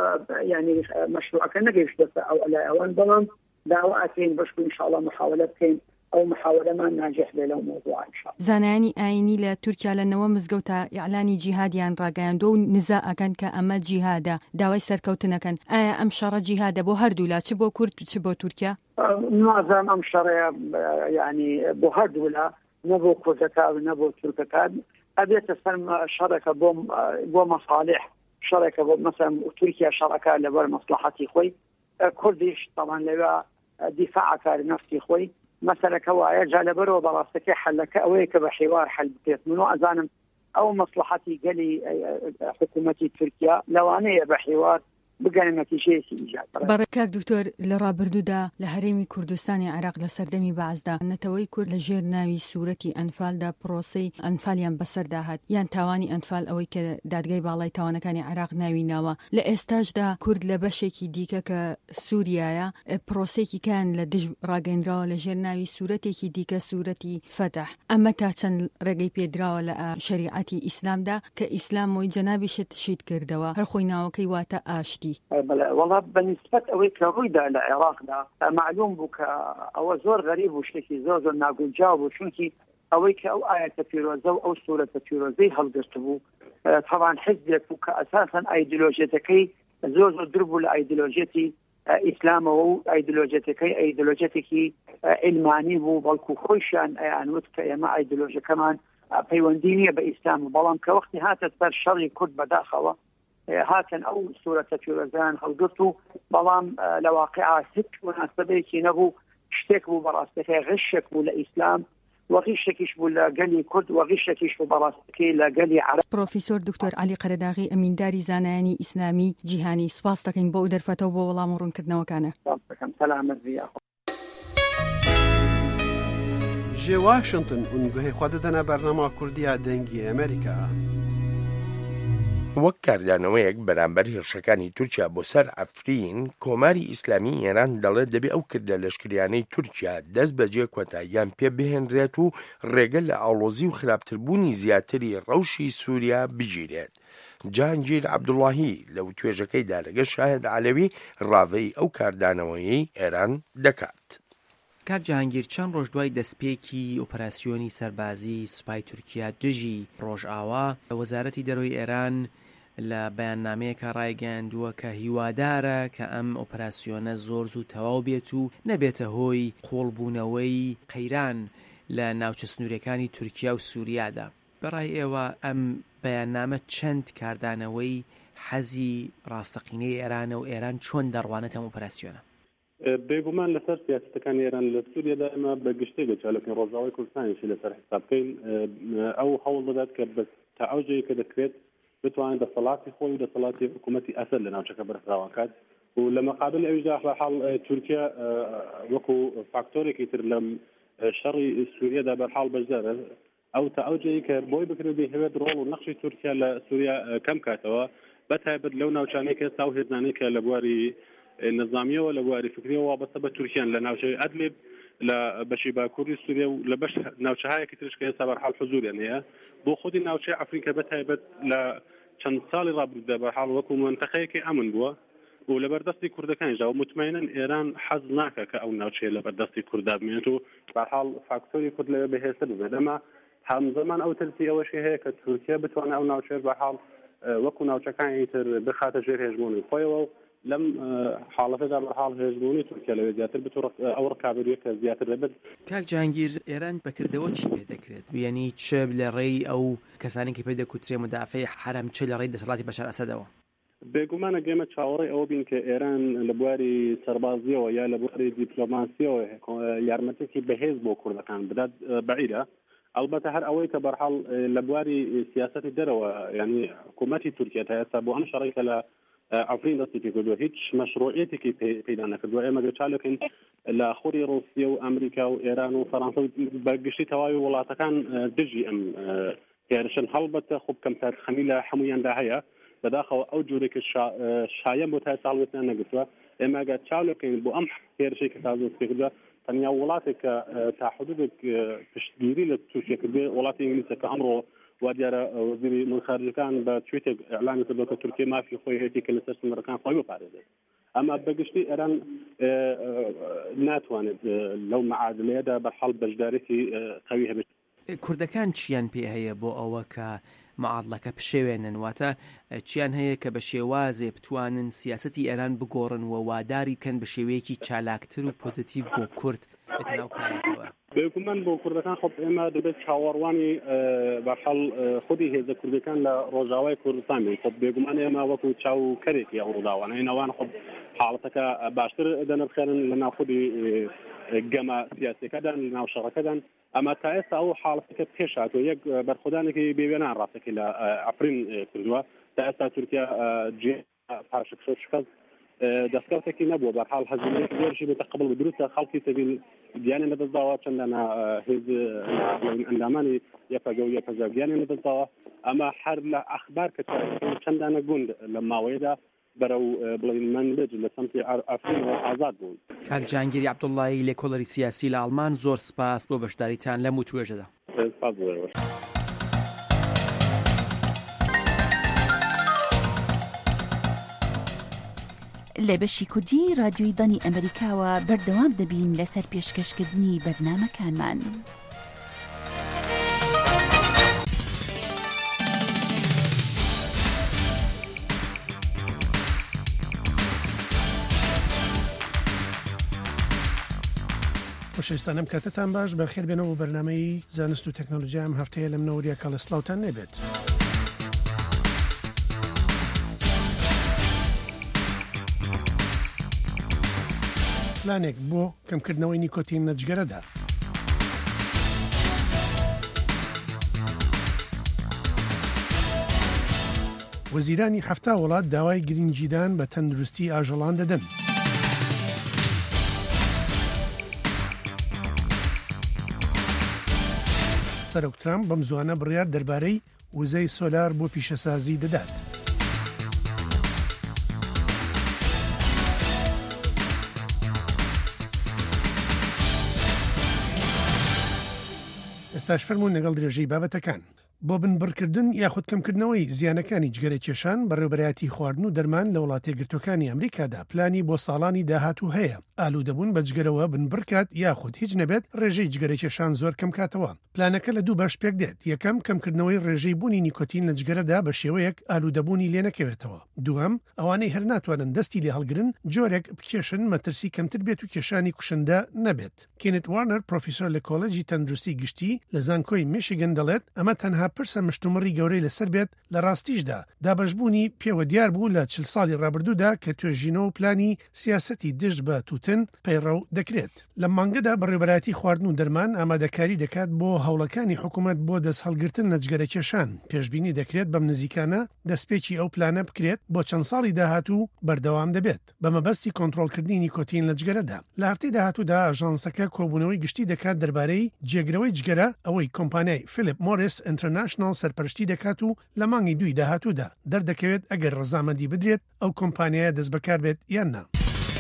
Speaker 4: ینی مەشروعەکە نەگەیشتێتە ئەو لای ئەوان بەڵام داوا ئەکەین بەشکو ئینشاءڵڵا محاولە بکەین ئەو محاولەمان ناجح بێ لەو مۆزوع ئینشاءڵڵا.
Speaker 8: زانایانی ئاینی لە تورکیا لەنەوە مزگەوتە ئیعلانی جیهادیان ڕاگەیاندۆ و نزا ئەکەن کە ئەمە جیهادە داوای سەرکەوتنەکەن. ئایا ئەم شەڕە جیهادە بۆ هەردوو لا چ بۆ کورد چ بۆ تورکیا؟
Speaker 4: نازانم ئەم شەڕەیە ینی بۆ هەردوو لا نەبۆ کوردەکان نەبۆ تورکەکان ئەبێتە سەر شەڕێکە بۆ مەصالح شەڕێکە بۆ مەسەڵەن تورکیا شەڕەکە لەبەر مەصلحەتی خۆی کوردیش تەمان لەوێ دیفاعکاری نفتی خۆی مەسەلەکە وایە جا لەبەرەوە بەڕاستەکەی حەلەکە ئەوەیە کە بە حیوار حەل بکرێت من ئەزانم ئەو مەصلحەتی گەلی حکوومەتی تورکیا لەوانەیە بە حیوار بگەنە نەتیجەیەکی ئیجاد.
Speaker 8: بەڕێکاک دکتۆر لە ڕابردوودا لە هەرێمی کوردستانی عێراق لە سەردەمی بەعزدا نەتەوەی کورد لە ژێر ناوی سوورەتی ئەنفالدا پرۆسەی ئەنفالیان بەسەردا هات یان تاوانی ئەنفال ئەوەی کە دادگای باڵای تاوانەکانی عێراق ناوی ناوە لە ئێستاشدا کورد لە بەشێکی دیکە کە سووریایە پرۆسێکی کان لە دژ ڕاگەیەنراوە لە ژێر ناوی سوورەتێکی دیکە سوورەتی فەتح ئەمە تا چەند ڕێگەی پێدراوە لە شریعەتی ئیسلامدا کە ئیسلام وی جەنابیشت شید کردەوە هەر خۆی ناوەکەی واتە ئاشتی.
Speaker 4: والله بنسبت ئەوەی کە ڕوویدا لە عێراقدا معلوم بوو کە ئەوە زۆر غەریب و شتێکی زۆر ناگونجاو بوو چونکی ئەوەی کە ئەو ئاەتە پیرۆزە و ئەو سوورەتە پیرۆزەی هەڵگرت بوو طبعا حزبێک بوو کە ئەساساً ئایدۆلۆژیەتەکەی زۆر دوور بوو لە ئایدۆلۆژیەتی ئیسلامەوە و ئایدۆلۆژیەتێکی علمانی بوو بەڵکو خۆیشان ئەیانوت کە ئێمە ئایدۆلۆژیەکەمان پەیوەندی نییە بە ئیسلام بەڵام کە وەختی هاتە سەر شەڕی کورد بەداخەوە هاتن ئەو سوورەتە پیرۆزەیان هەڵگرت و بەڵام لە واقعا هیچ مناسبەیەکی نەبوو شتێک بوو بەڕاستەکەی غشێک بوو لە ئیسلام وەغیشێکیش بوو لە گەلی کورد وەغیشێکیش بوو بەڕاستەکەی لە گەلی عەرەب.
Speaker 8: پرۆفیسۆر دکتۆر عەلی قەرەداغی ئەمینداری زانایانی ئیسلامی جیهانی سپاس دەکەین بۆ ئەو دەرفەتەوە بۆ وەڵام و ڕوونکردنەوەکانە.
Speaker 4: سەلامەت بێ.
Speaker 11: ji Washington û guhê xwe didine bernama Kurdiya dengî Amerîka.
Speaker 2: وەک کاردانەوەیەک بەرامبەر هێرشەکانی تورکیا بۆ سەر ئەفرین کۆماری ئیسلامی ئێران دەڵێت دەبێ ئەو کردە لەشکریانەی تورکیا دەست بەجێ کۆتاییان پێ بهێنرێت و ڕێگە لە ئاڵۆزی و خراپتربوونی زیاتری ڕەوشی سووریا بگیرێت. جانگیر عەبدوڵڵاهی لەو توێژەکەیدا لەگەڵ شاهد عەلەوی ڕاوەی ئەو کاردانەوەیی ئێران دەکات.
Speaker 12: کاک جاهانگیر چەند ڕۆژ دوای دەستپێکی ئۆپەراسیۆنی سەربازی سوپای تورکیا دژی ڕۆژئاوا وەزارەتی دەرۆی ئێران لە بەیاننامەیەکە ڕایگەیاندووە کە هیوادارە کە ئەم ئۆپەراسیۆنە زۆر زوو تەواو بێت و نەبێتە هۆی قۆڵبوونەوەی قەیران لە ناوچە سنوورەکانی تورکیا و سووریادا. بەڕای ئێوە ئەم بەیاننامە چەند کاردانەوەی حەزی ڕاستەقینەی ئێرانە و ئێران چۆن دەڕوانێت ئەم ئۆپەراسیۆنە؟
Speaker 13: بێگومان لەسەر سیاسەتەکانی ئێران لە سووریادا ئێمە بە گشتی بەچالەکەی ڕۆژاوای کوردستانیشی لەسەر حساب بکەین ئەو هەوڵ بدات کە تا ئەوجەیە کە دەکرێت بتوانێت دەسەڵاتی خۆی و دەسەڵاتی حکوومەتی ئەسەد لە ناوچەکە بەرفراوان کات و لە مەقابل ئەویشدا بەحاڵ تورکیا وەکو فاکتۆرێکی تر لەم شەڕی سووریادا بەحاڵ بەشدارە ئەو تا ئەوجەیە کە بۆی بکرێت بهێوێت ڕۆڵ و نەخشی تورکیا لە سووریا کەم کاتەوە بەتایبەت لەو ناوچانەی کە ئێستا و هێزانەی کە لە بواری نظامیەوە لە بواری فکریەوە وابەستە بە تورکیان لە ناوچەی ئەدلیب لە بەشی باکووری سووریا و لە بەش ناوچەهایەکی ترش کە ئێستا بەرحاڵ حزوریان هەیە بۆ خودی ناوچەی ئەفریقا بەتایبەت لە چەند ساڵی ڕابردوودا بەرحاڵ وەکو منتەخەیەکی ئەمن بووە و لە بەردەستی کوردەکانیشدا و مطمئنن ئێران حەز ناکە کە ئەو ناوچەیە لە بەردەستی کووردا بمێنێت و بەرحاڵ فاکتۆری کورد لەوێ بەهێزتر ببێت ئەمە هەمزەمان ئەو ترسی ئەوەشی هەیە کە تورکیا بتوانێت ئەو ناوچەیە بەرحاڵ وەکو ناوچەکانی تر بخاتە ژێر هێژمونی خۆیەوە لەم حاڵەتەدا بەرحاڵ هێزبوونی تورکیا لەوێ زیاتر بتوانێت ئەو ڕکابەریە کە زیاتر دەبێت.
Speaker 12: کاک جاهانگیر ئێران بەکردەوە چی پێ دەکرێت؟ یعنی چ لە ڕێی ئەو کەسانی کە پێ دەکوترێ مدافعی حرەم چ لە ڕێی دەسەڵاتی بەشار ئەسەدەوە؟
Speaker 13: بێگومانە گەمە چاوەڕێی ئەوە بین کە ئێران لە بواری سەربازیەوە یا لە بواری دیپلۆماسیەوە یارمەتێکی بەهێز بۆ کوردەکان بدات بەعیدە البته هەر ئەوەی کە بەرحاڵ لە بواری سیاسەتی دەرەوە یعنی حکوومەتی تورکیا تا ئێستا بۆ ئەم شەڕێکە لە ئەفرین دەستی پێ کردووە هیچ مەشروعیەتێکی پەیدا نەکردووە. ئێمە گەچالەکەین لە خوری رووسیا و ئەمریکا و ئێران و فەڕەنسا بەگشتی تەواوی وڵاتەکان دژی ئەم هێرشن هەڵبەتە خوب کەمتەرخەمی لە هەموویاندا هەیە بەداخەوە ئەو جوورێکی شایەن بۆ تا ساڵوێتیان نەگرتووە ئێمە ئەگەر چاولەکەین بۆ ئەم هێرشەی کە تازە پێکرا تەنیا وڵاتێک تا حدودێک پشتگیری لە تووشێ کردێ وڵاتی ئینگلیسە کە ئەمڕۆ وا دیارە وەزیری مخارجەکان بە تویتێک ئەعلان کردەوە کە تورکیا مافی خۆی هەیەی کە لەسەر سنوورەکان خۆی بپارێزێت ئەمە بەگشتی ئێران ناتوانێت لەو معادلەیەدا بەرحەڵ بەشدارێتی قەوی هەبێت.
Speaker 12: کوردەکان چیان پێ هەیە بۆ ئەوە کە معادلەکە پشێوێنن واتە چیان هەیە کە بە شێوازێ بتوانن سیاسەتی ئێران بگۆڕن و واداری بکەن بە شێوەیەکی چالاکتر و پۆزیتیڤ بۆ کورد بێتناو کارێکەوە؟
Speaker 13: بێگومان بۆ کوردەکان خۆ ئێمە دەبێت چاوەڕوانی بەرحەڵ خودی هێزە کوردەکان لە ڕۆژاوای کوردستان بین. خۆ بێگومان ئێمە وەکو چاوکەرێکی ئەو ڕووداوانە هێنەوان خۆ حاڵەتەکە باشتر دەنرخێنن لە ناو خودی گەمە سیاسیەکەدان لە ناو شەڕەکەدان. ئەمە تا ئێستا ئەو حاڵەتەکە پێش هاتووە یەک بەرخودانێکی بێوێنان ڕاستەکەی لە ئەپرین کردووە. تا ئێستا تورکیا جێ پاشەکەست دەستکەوتێکی نەبووە بەرحاڵ هەزیمەیەکی زۆرشی بێتە قبڵ دروستە خەڵکی سەبیل گیانێ نەدەستداوە چەندانە هێز ئەندامانی یەکەگە و یەکەجا گیانێ نەدەستداوە. ئەمە هەر لە ئەخبار کە چەندانە گوند لە ماوەیەدا بەرەو بڵین منبج لە سەمتی ئەفرینەوە ئازاد بوون.
Speaker 12: کاک جانگیری عەبدوڵڵایی لێکۆڵەری سیاسی لە ئەڵمان زۆر سپاس بۆ بەشداریتان لەم وتوێژەدا.
Speaker 13: سپاس بۆ.
Speaker 14: لە بەشی کوردی رادیۆی دانی ئەمریکاوە بەردەوام دەبین لەسەر پێشکەشکردنی بەرنامەکانمان.
Speaker 11: خۆشەویستانم کاتتان باش بەخێر بێنەوە بەرنامەی زانست و تەکنۆلۆژیا ئەم هەفتەیە لە منەوەریە کاڵسلااوتان نێبێت. پلانێک بۆ کەمکردنەوەی نیکۆتین لە جگەرەدا. وەزیرانی 7 وڵات داوای گرنگجیدان بە تەندروستی ئاژەڵان دەدەن. سەرۆک ترامپ بەم زوانە بڕیار دەربارەی وزەی سۆلار بۆ پیشەسازی دەدات. ئێستاش فەرموون لەگەڵ درێژەی بابەتەکان. بۆ بنبڕکردن یاخود کەمکردنەوەی زیانەکانی جگەرە کێشان بەڕێوەبەرایەتی خواردن و دەرمان لە وڵاتە گرتوەکانی ئەمریکادا پلانی بۆ ساڵانی داهاتوو هەیە. ئالوودەبوون بە جگەرەوە بنبڕکات یاخود هیچ نەبێت ڕێژەی جگەرە کێشان زۆر کەم کاتەوە. پلانەکە لە دوو باش پێک دێت. یەکەم کەمکردنەوەی ڕێژەی بوونی نیکۆتین لە جگەرەدا بە شێوەیەک ئالوودەبوونی لێ نەکەوێتەوە. دووەم ئەوانەی هەر ناتوانن دەستی لێ هەڵگرن جۆرێک بکێشن مەترسی کەمتر بێت و کێشانی کوشندە نەبێت. کێنت وارنەر پرۆفیسۆر لە کۆڵێجی تەندروستی گشتی لە زانکۆی میشیگن دەڵێت ئەمە تەنها پرسە مشتومڕی گەورەی لەسەر بێت لە ڕاستیشدا دابەشبوونی پێوە دیار بوو لە 40 ساڵی ڕابردوودا کە توێژینەوە و پلانی سیاسەتی دژ بە تووتن پەیڕەو دەکرێت. لە مانگەدا بەڕێوەبەرایەتی خواردن و دەرمان ئامادەکاری دەکات بۆ هەوڵەکانی حکوومەت بۆ دەست هەڵگرتن لە جگەرە کێشان. پێشبینی دەکرێت بەم نزیکانە دەستپێکی ئەو پلانە بکرێت بۆ چەند ساڵی داهاتوو بەردەوام دەبێت بە مەبەستی کۆنتڕۆڵکردنی نیکۆتین لە جگەرەدا. لە هەفتەی داهاتوودا ئاژانسەکە کۆبوونەوەی گشتی دەکات دەربارەی جێگرەوەی جگەرە ئەوەی کۆمپانیای فیلیپ مۆریس ئینتەرناشنال سەرپەرشتی دەکات و لە مانگی 2 داهاتوودا دەردەکەوێت ئەگەر ڕەزامەندی بدرێت ئەو کۆمپانیایە دەست بەکار بێت یان نا.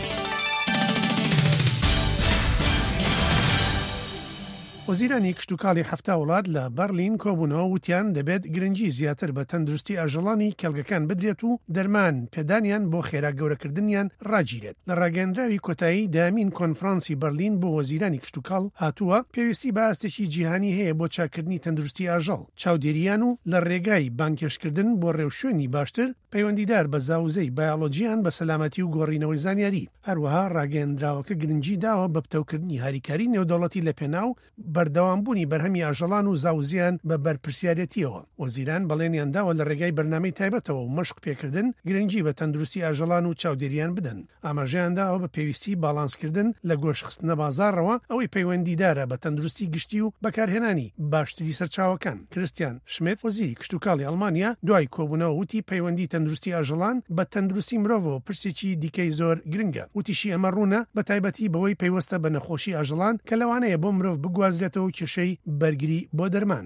Speaker 11: وەزیرانی کشتتوکاڵی 7 وڵات لە بەرلین کۆبوونەوە وتیان دەبێت گرنگی زیاتر بە تەندروستی ئاژەڵانی کێڵگەکان بدرێت و دەرمان پێدانیان بۆ خێرا گەورەکردنیان ڕاگیرێت. لە ڕاگەندراوی کۆتایی دامین کۆنفرانسی بەرلین بۆ وەزیرانی کشتتوکاڵ هاتووە پێویستی بە ئاستێکی جیهانی هەیە بۆ چاکردنی تەندروستی ئاژەڵ چاودێریان و لە ڕێگای بانکێشکردن بۆ ڕێوشوێنی باشتر پەیوەندیدار بە زاوزەی بایۆلۆجیان بە سەلامەتی و گۆڕینەوەی زانیاری. هەروەها ڕاگەندراوەکە گرنگی داوە بە پتەوکردنی هاریکاری نێودەوڵەتی لە پێناو بەردەوامبوونی بەرهەمی ئاژەڵان و زاوزیان بە بەرپرسیارەتیەوە. وەزیران بەڵێنیان داوە لە ڕێگای بەرنامەی تایبەتەوە و مەشق پێکردن گرنگی بە تەندروستی ئاژەڵان و چاودێریان بدەن. ئاماژەیان داوە بە پێویستی باڵانسکردن لە گۆشتخستنە بازاڕەوە ئەوەی پەیوەندیدارە بە تەندروستی گشتی و بەکارهێنانی باشتری سەرچاوەکان. کریستیان شمیت وەزیری کشتتوکاڵی ئەڵمانیا دوای کۆبوونەوە وتی پەیوەندی تەندروستی ئاژەڵان بە تەندروستی مرۆڤەوە پرسێکی دیکەی زۆر گرنگە. وتیشی ئەمە ڕوونە بە تایبەتی بەوەی پەیوەستە بە نەخۆشی ئاژەڵان کە لەوانەیە بۆ مرۆڤ بگوازرێتەوە کێشەی بەرگری بۆ دەرمان.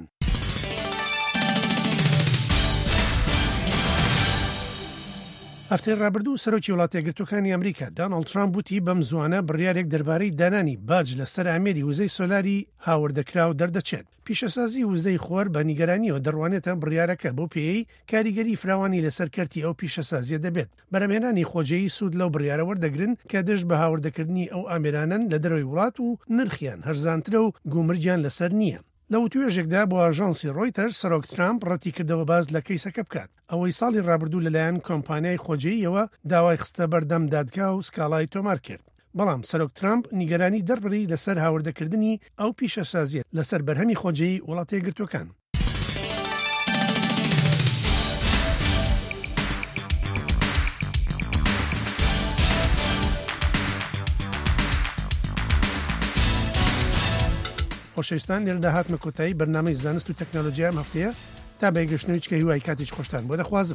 Speaker 11: هەفتەی ڕابردوو سەرۆکی وڵاتە یەکگرتووەکانی ئەمریکا دۆناڵد ترامپ وتی بەم زوانە بڕیارێک دەربارەی دانانی باج لەسەر ئامێری وزەی سۆلاری هاوردەکراو دەردەچێت. پیشەسازی وزەی خۆر بە نیگەرانیەوە دەڕوانێتە بڕیارەکە بۆ پێی کاریگەری فراوانی لەسەر کەرتی ئەو پیشەسازیە دەبێت. بەرهەمهێنانی خۆجەیی سوود لەو بڕیارە وەردەگرن کە دەست بە هاوردەکردنی ئەو ئامێرانن لە دەرەوەی وڵات و نرخیان هەرزانترە و گومرجیان لەسەر نییە. لەو توێژێکدا بۆ ئاژانسی ڕۆیتەرز سەرۆک ترامپ ڕەتی کردەوە باز لە کەیسەکە بکات. ئەوەی ساڵی ڕابردوو لەلایەن کۆمپانیای خۆجەییەوە داوای خستە بەردەم دادگا و سکاڵای تۆمار کرد. بەڵام سەرۆک ترامپ نیگەرانی دەربڕی لەسەر هاوردەکردنی ئەو پیشەسازیە لەسەر بەرهەمی خۆجەیی وڵاتە یەکگرتووەکان. خۆشەویستان لێرەدا هاتمە کۆتایی بەرنامەی زانست و تەکنۆلۆژیا ئەم هەفتەیە تا بەیگەشتنەوەی چکە هیوای کاتێک خۆشتان بۆ دەخوازم.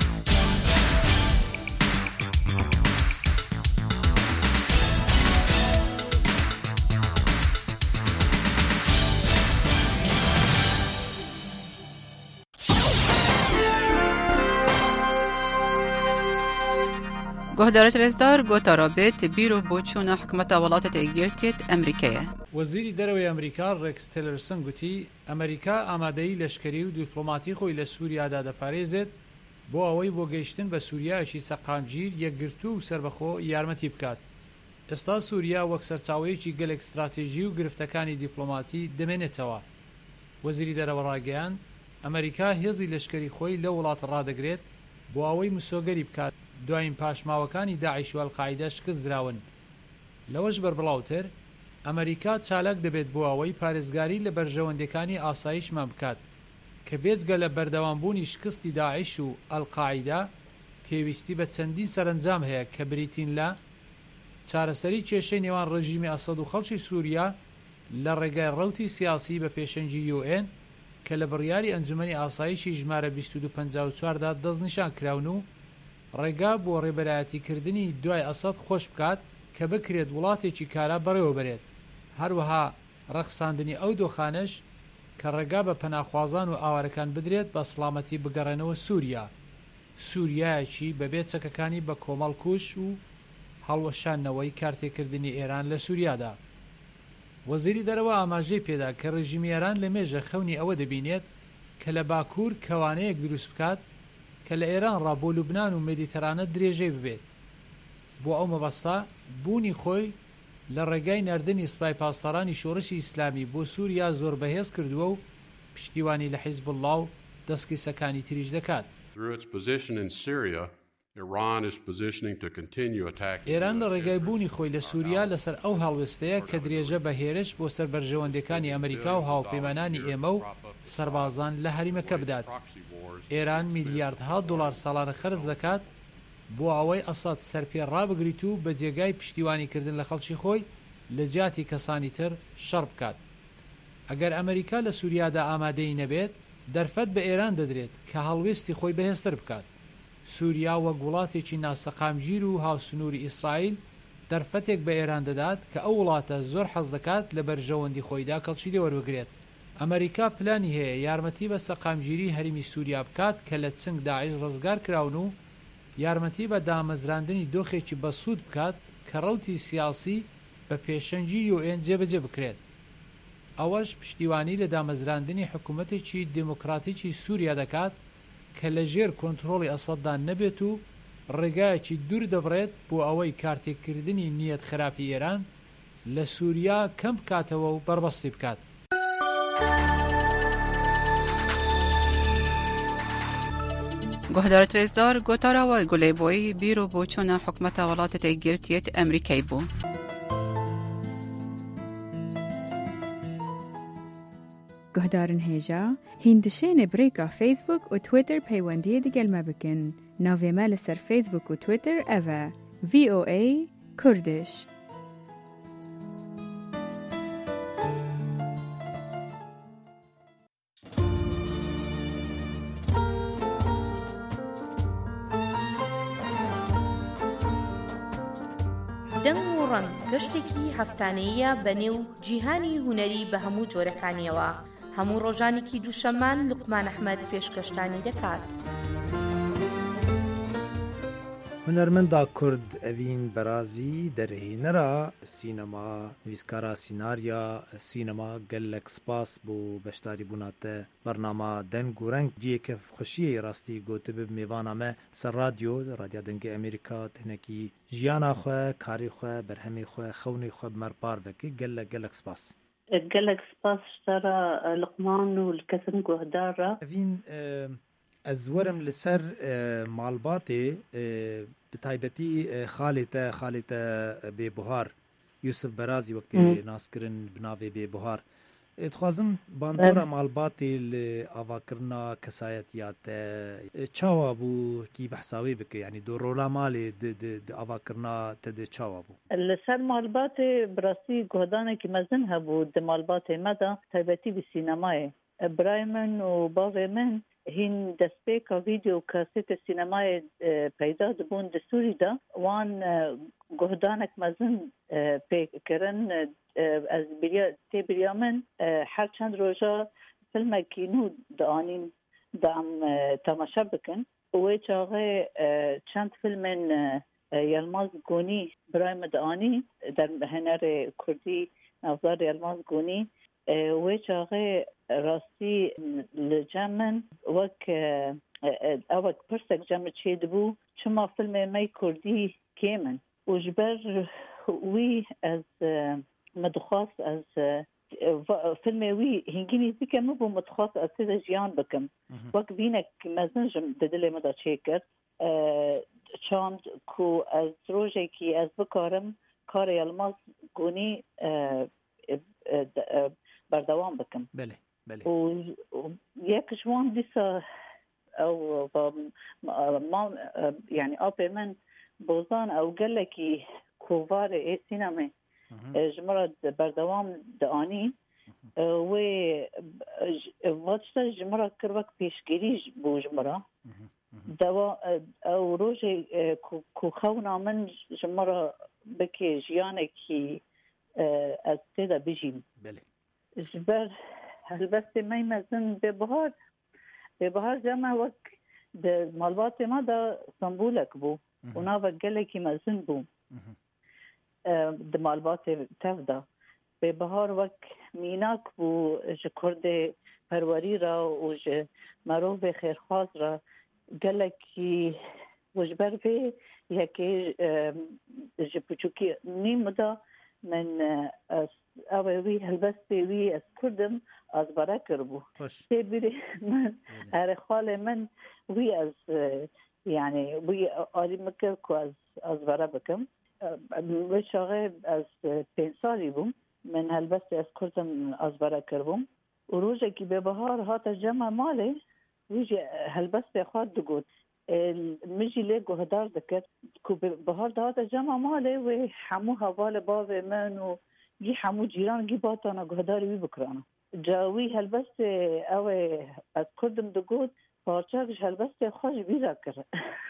Speaker 15: گهدارت رزدار گوتا رابط بیرو بوچونا حکومت ولاتت ایگرتیت امریکایه.
Speaker 16: وەزیری دەرەوەی ئەمریکا ڕێکس تیلرسن گوتی ئەمریکا ئامادەی لەشکری و دیپلۆماتی خۆی لە سووریادا دەپارێزێت بۆ ئەوەی بۆ گەیشتن بە سووریایەکی سەقامگیر یەکگرتوو و سربەخۆ یارمەتی بکات. ئێستا سووریا وەک سەرچاوەیەکی گەلێک استراتێژی و گرفتەکانی دیپلۆماتی دەمێنێتەوە. وەزیری دەرەوە ڕاگەیاند ئەمریکا هێزی لەشکری خۆی لە وڵات ڕادەگرێت بۆ ئەوەی مسۆگەری بکات دوایین پاشماوەکانی داعیش و ئەڵقاعیدە شکست دراون. لەوەش بەربڵاوتر ئەمریکا چالاک دەبێت بۆ ئەوەی پارێزگاری لە بەرژەوەندەکانی ئاسایشمان بکات کە بێجگە لە بەردەوامبوونی شکستی داعیش و ئەڵقاعیدە پێویستی بە چەندین سەرنجام هەیە کە بریتین لە چارەسەری کێشەی نێوان ڕژیمی ئەسەد و خەڵکی سووریا لە ڕێگای ڕەوتی سیاسی بە پێشەنگی UN کە لە بڕیاری ئەنجومەنی ئاسایشی ژمارە 2254دا دەستنیشان کراون و ڕێگا بۆ ڕێبەرایەتیکردنی دوای ئەسەد خۆش بکات کە بکرێت وڵاتێکی کارا بەڕێوە بێت. هەروەها ڕەخساندنی ئەو دۆخانش کە ڕێگا بە پەناخوازان و ئاوارەکان بدرێت بە سڵامەتی بگەڕێنەوە سووریا. سووریایەکی بەبێت چەکەکانی بە کۆمەڵ کوش و هەڵوەشانەوەی کارتێکردنی ئێران لە سووریادا. وەزیری دەرەوە ئاماژەی پێدا کە ڕژیمی ئێران لە مێژە خەونی ئەوە دەبینێت کە لە باکوور کەوانەیەک دروست بکات کە لە ئێران ڕابۆ لوبنان و مێدیتەرانە درێژەی ببێت. بۆ ئەو مەبەستا بوونی خۆی لە ڕێگای ناردنی سوپای پاسدارانی شۆڕشی ئیسلامی بۆ سووریا زۆر بەهێز کردووە و پشتیوانی لە حیزب الله و دەستکیسەکانی تریش دەکات. ئێران لە ڕێگای بوونی خۆی لە سووریا لەسەر ئەو هەڵوێستەیە کە درێژە بە هێرش بۆ سەر بەرژەوەندەکانی ئەمریکا و هاوپەیمانانی ئێمە و سەربازان لە هەریمەکە بدات. ئێران میلیاردها دۆلار ساڵانە خەرج دەکات بۆ ئەوەی ئەساد سەرپێ ڕابگریت و بە جێگای پشتیوانیکردن لە خەڵکی خۆی لە جیاتی کەسانی تر شەڕ بکات. ئەگەر ئەمریکا لە سووریادا ئامادەی نەبێت دەرفەت بە ئێران دەدرێت کە هەڵوێستی خۆی بەهێزتر بکات. سووریا وەک وڵاتێکی ناسەقامگیر و هاوسنووری ئیسرائیل دەرفەتێک بە ئێران دەدات کە ئەو وڵاتە زۆر حەز دەکات لە بەرژەوەندی خۆیدا کەڵکی لێوەربگرێت. ئەمریکا پلانی هەیە یارمەتی بە سەقامگیری هەرمی سووریا بکات کە لە چنگ داعیش ڕزگار کراون و یارمەتی بە دامەزراندنی دۆخێکی بەسوود بکات کە ڕەوتی سیاسی بە پێشەنگی UN جێبەجێ بکرێت. ئەوەش پشتیوانی لە دامەزراندنی حکوومەتێکی دموکراتیکی سووریا دەکات کە لە ژێر کۆنتڕۆڵی ئەسەددا نەبێت و ڕێگایەکی دوور دەبڕێت بۆ ئەوەی کارتێککردنی نیەت خراپی ئێران لە سووریا کەم بکاتەوە و بەربەستی بکات.
Speaker 15: گهدارت رزدار گوتاراوای گولی بوی بیرو بوچونا حکومت ولاتت ایگرتیت امریکای بو.
Speaker 5: گهدارن هیجا هندشین بریکا فیسبوک و تویتر پیوندی دیگل مبکن. ناوی مال سر فیسبوک و تویتر اوه VOA کردش.
Speaker 17: دەنگ و ڕەنگ گەشتێکی هەفتانەیە بەنێو جیهانی هونەری بە هەموو جۆرەکانیەوە. هەموو ڕۆژانێکی دووشەممان لوقمان ئەحمەد پێشکەشتانی دەکات.
Speaker 18: هنرمندا کورد اوین برازی درهینرا سینما ویسکارا سیناریا سینما گلک سپاس بو بشتاری بونات برنامه دن گورنگ جیک خوشی راستی گوته به میوانامه سر رادیو دنگ امریکا تنکی جیانا خو کاری خو برهمی خو خونی خو مرپار وکی گلک سپاس
Speaker 19: گلک سپاس شترا لقمان و الكسن گهدارا
Speaker 18: اوین از ورم لسر مالباتي بتایبەتی خاڵێتە بێبهار یوسف بەرازی وەکتی ناسکردن بناوێ بێبهار دخوازم باندۆرە مالباتێ لە ئاواکردنا کەسایەتیاتە چاوا بوو کی بەحساوی بکە ینی دۆ ڕۆلا مالێ ئاواکردنا تەدێ چاوا بوو
Speaker 19: لەسەر مالباتێ براستی گۆدانێکی مەزن هەبوو دە مالباتێ مەدا تایبەتی بە سینەمایە برای من و باوێ من هین دەستپێکە ڤیدیۆ و کاسێتە سینەمای پەیدا دەبوون دە سووریدا وان گۆدانێک مەزن پێکردن ئەز تێبریا من هەر چەند ڕۆژە فیلمێکی نو دەئانین دەم تەماشا بکەن وێ چاغێ چەند فیلمên یلماز گۆنی برای me دەئانی در هەنەرê کوردی ناوزار یلماز گۆنی وێ چاغێ راستی لجم من وەک ئەوەک پرسێک جەمە چێ دەبوو چما فیلمê me کوردی کێمن و ji ber wî ez me dixwast ez فیلمê wî hîngînî bike min bû me dixwast ez tê de jiyan bikim wek bînek mezin ji di dilê me de çêkir çand ku ez rojekî ez bikarim karê Yılmaz Gonî berdewam bikim û yek ji wan dîsa ew yani apê min bozan ew gelekî kovarê ê sînemê ji me re berdewam dianî wê tişta ji me re kir wek pêşgirî bû ji me re dewa ew rojê ku xewna min ji me re bike jiyanekî ez tê de bijîm ji ber helbestê me mezin bêbihar cema wek di malbatê me de Stambûlek bû û navek gelekî mezin bû di malbatê tev de bêbihar wek mînak bû ji Kurdê perwerî re û ji merovê xêrxwaz re gelekî û ji ber vê yekê ji piçûkî nîm da min ew wî helbestê wî ez Kurdim ez bare kirbû têbirê min erê xalê min wî ez yani wî alî mikir ku ez bare bikim wê çaxê ez 5 salî bûm min helbestê ez Kurdim ez bare kirbûm û rojekî bêbihar hate cema malê wî jî helbestê xwe digot min jî lê guhdar dikir ku bihar de hate cema malê wê hemû hevalê bavê min û gî hemû cîran gî batana guhdarî wî bikirana ca wî helbestê ew ê ez Kurdim digot parçek ji helbestê xwe ji bîr re kir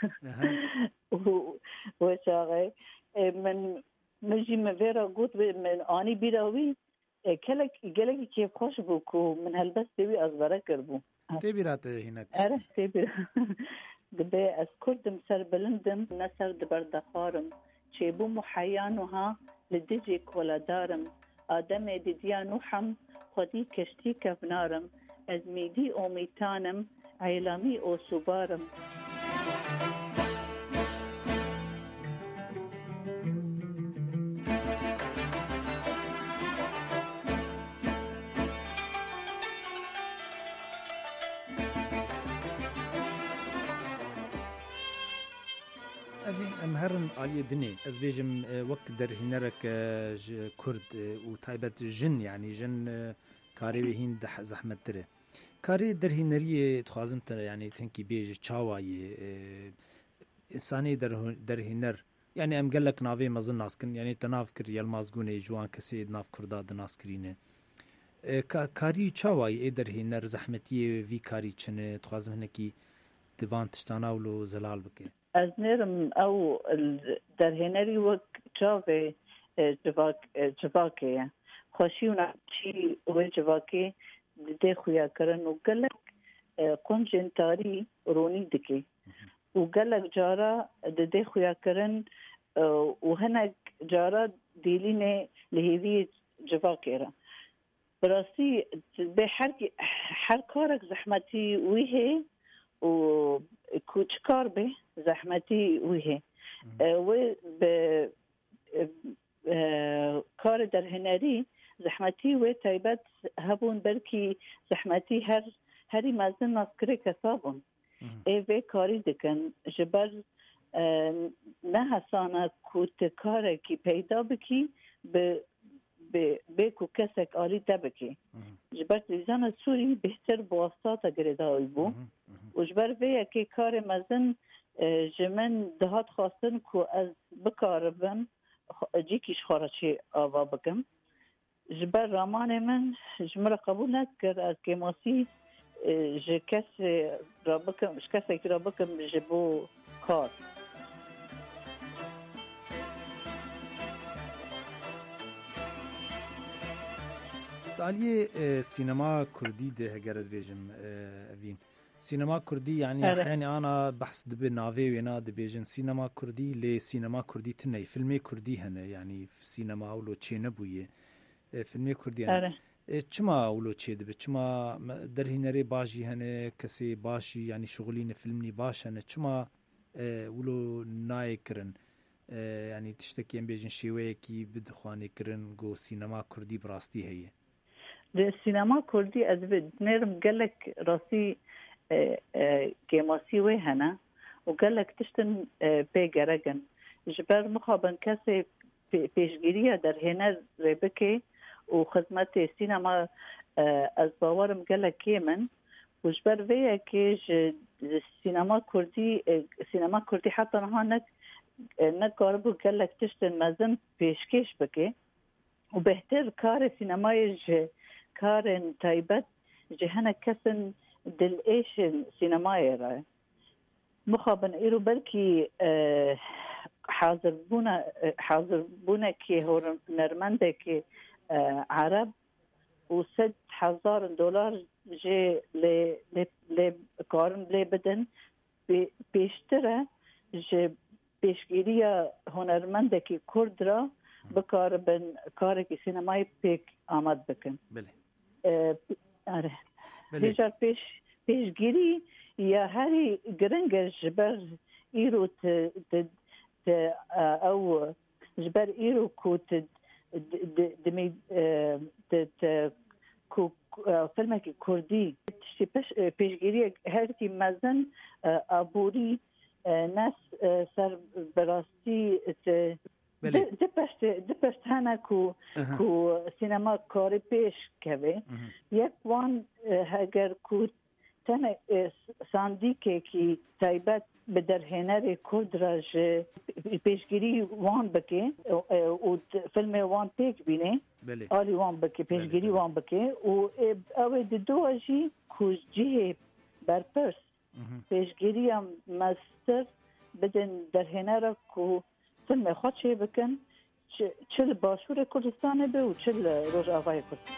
Speaker 19: wê çaxê min jî me vê re got min anî bîra wî gelekî kêfxweş bû ku min helbestê wî ez vere kirbû
Speaker 18: tê bîra te hînet
Speaker 19: tê bîra dibê ez Kurdim serbilindim ne ser diberdexwarim çêbû muheya nuha li dijî koledarim ademê didiya nuhem xwedî keştî kevnarim ez mîdî omîtanim eylamî osûbarim
Speaker 18: em herin aliyê dinê ez bêjim wek derhînerek Kurd û taybet jin yanî jin karê wê hîn zehmettir e karê derhîneriyê dixwazim te yanî tenkî bêje çawayê insanê derhîner yani em gelek navê mezin naskin yani te nav kir Yılmaz Gunê ji wan kesê nav Kurda di naskirîne karî çawayê ê derhîner zehmetiyê vî karî çin e dixwazim hinekî divan tiştana û zelal bike
Speaker 19: ez nêrim ew derhênerî wek çavê civakê ye xweşî û navçî wê civakê di dê xuyakirin û gelek quncên tarî ronî dike وقالك جارة دي خويا كرن وهناك جارة ديليني لهذه جفاكيرا براسي حركارك زحمتي ويهي وكوتشكار به زحمتي ويهي و کار در هنری زحمتی و تایبت هبون بلکی زحمتی هری مزن ناسکره کسابون ای کاری دکن جبر نه حسانه کوت کاره کی پیدا بکی به کو کسک آلی دبکی جبر تیزان سوری بهتر بواسطات گرداوی بو و جبر وی که کار مزن جمن دهات خواستن کو از بکاربن جيكيش خارجي آوا بكم جبر رامان من جمرة قبول نذكر كماسي جكس رابكم شكسك رابكم جبو كار
Speaker 18: دالية سينما كردي ده هجرز بيجم أفين سينما كردي يعني أحيانا أنا بحث دبي نافي وينا دبيجن سينما كردي لسينما كردي تني فيلمي كردي هنا يعني في سينما ولو تشينبويه فيلمي كردي هنا چما ولو تشي دبي چما درهنري باجي هنا كسي باشي يعني شغلين فيلمني باش هنا چما ولو نايكرن يعني تشتكي بيجن شويه كي بدخواني كرن جو سينما كردي براستي هي
Speaker 19: السينما كردي أزبد نرم قالك راسي كيماسي وهنا وقال لك تشتن بيجرجن جبر مخابن كسي بيشجريا در هنا ربكي وخدمات السينما أزباورم قال لك كيمن وجبر فيا كيج السينما كردي حتى نهانك نقاربو قال لك تشتن مازن بيشكيش بكي وبهتر كار سينماي كارن تايبت جهنا كسن دل ايش سينماي راي مخابن ايرو بلكي حاضر بونا كي هو نرمنده كي عرب $6,000 جي ل كارن لي بدن بيشترى جي بيشگیری هنرمند که کرد را بکار بن کاری که سینمای پیک آمد بکن.
Speaker 18: بله.
Speaker 19: آره. دیگر پیشگیری یا هری گرنگش بر ایرو او جبر ایرو کوت دمی کو فیلم که کردی پیشگیری هرکی مزن عبوری ناس سر براستی دپشت هنه کو سینما کاری پیش که یک وان اگر کو تن ساندیکه که تایبت به در هنر کرد را پیشگیری وان بکه و فیلم وان پیک بینه آلی وان بکه پیشگیری وان بکه و اوه دو اجی کوز جیه برپرس پیشگیری هم مستر بدن در هنر که فیلم خود چه بکن چل باشور کردستانه به و چل روز آوای کردستان.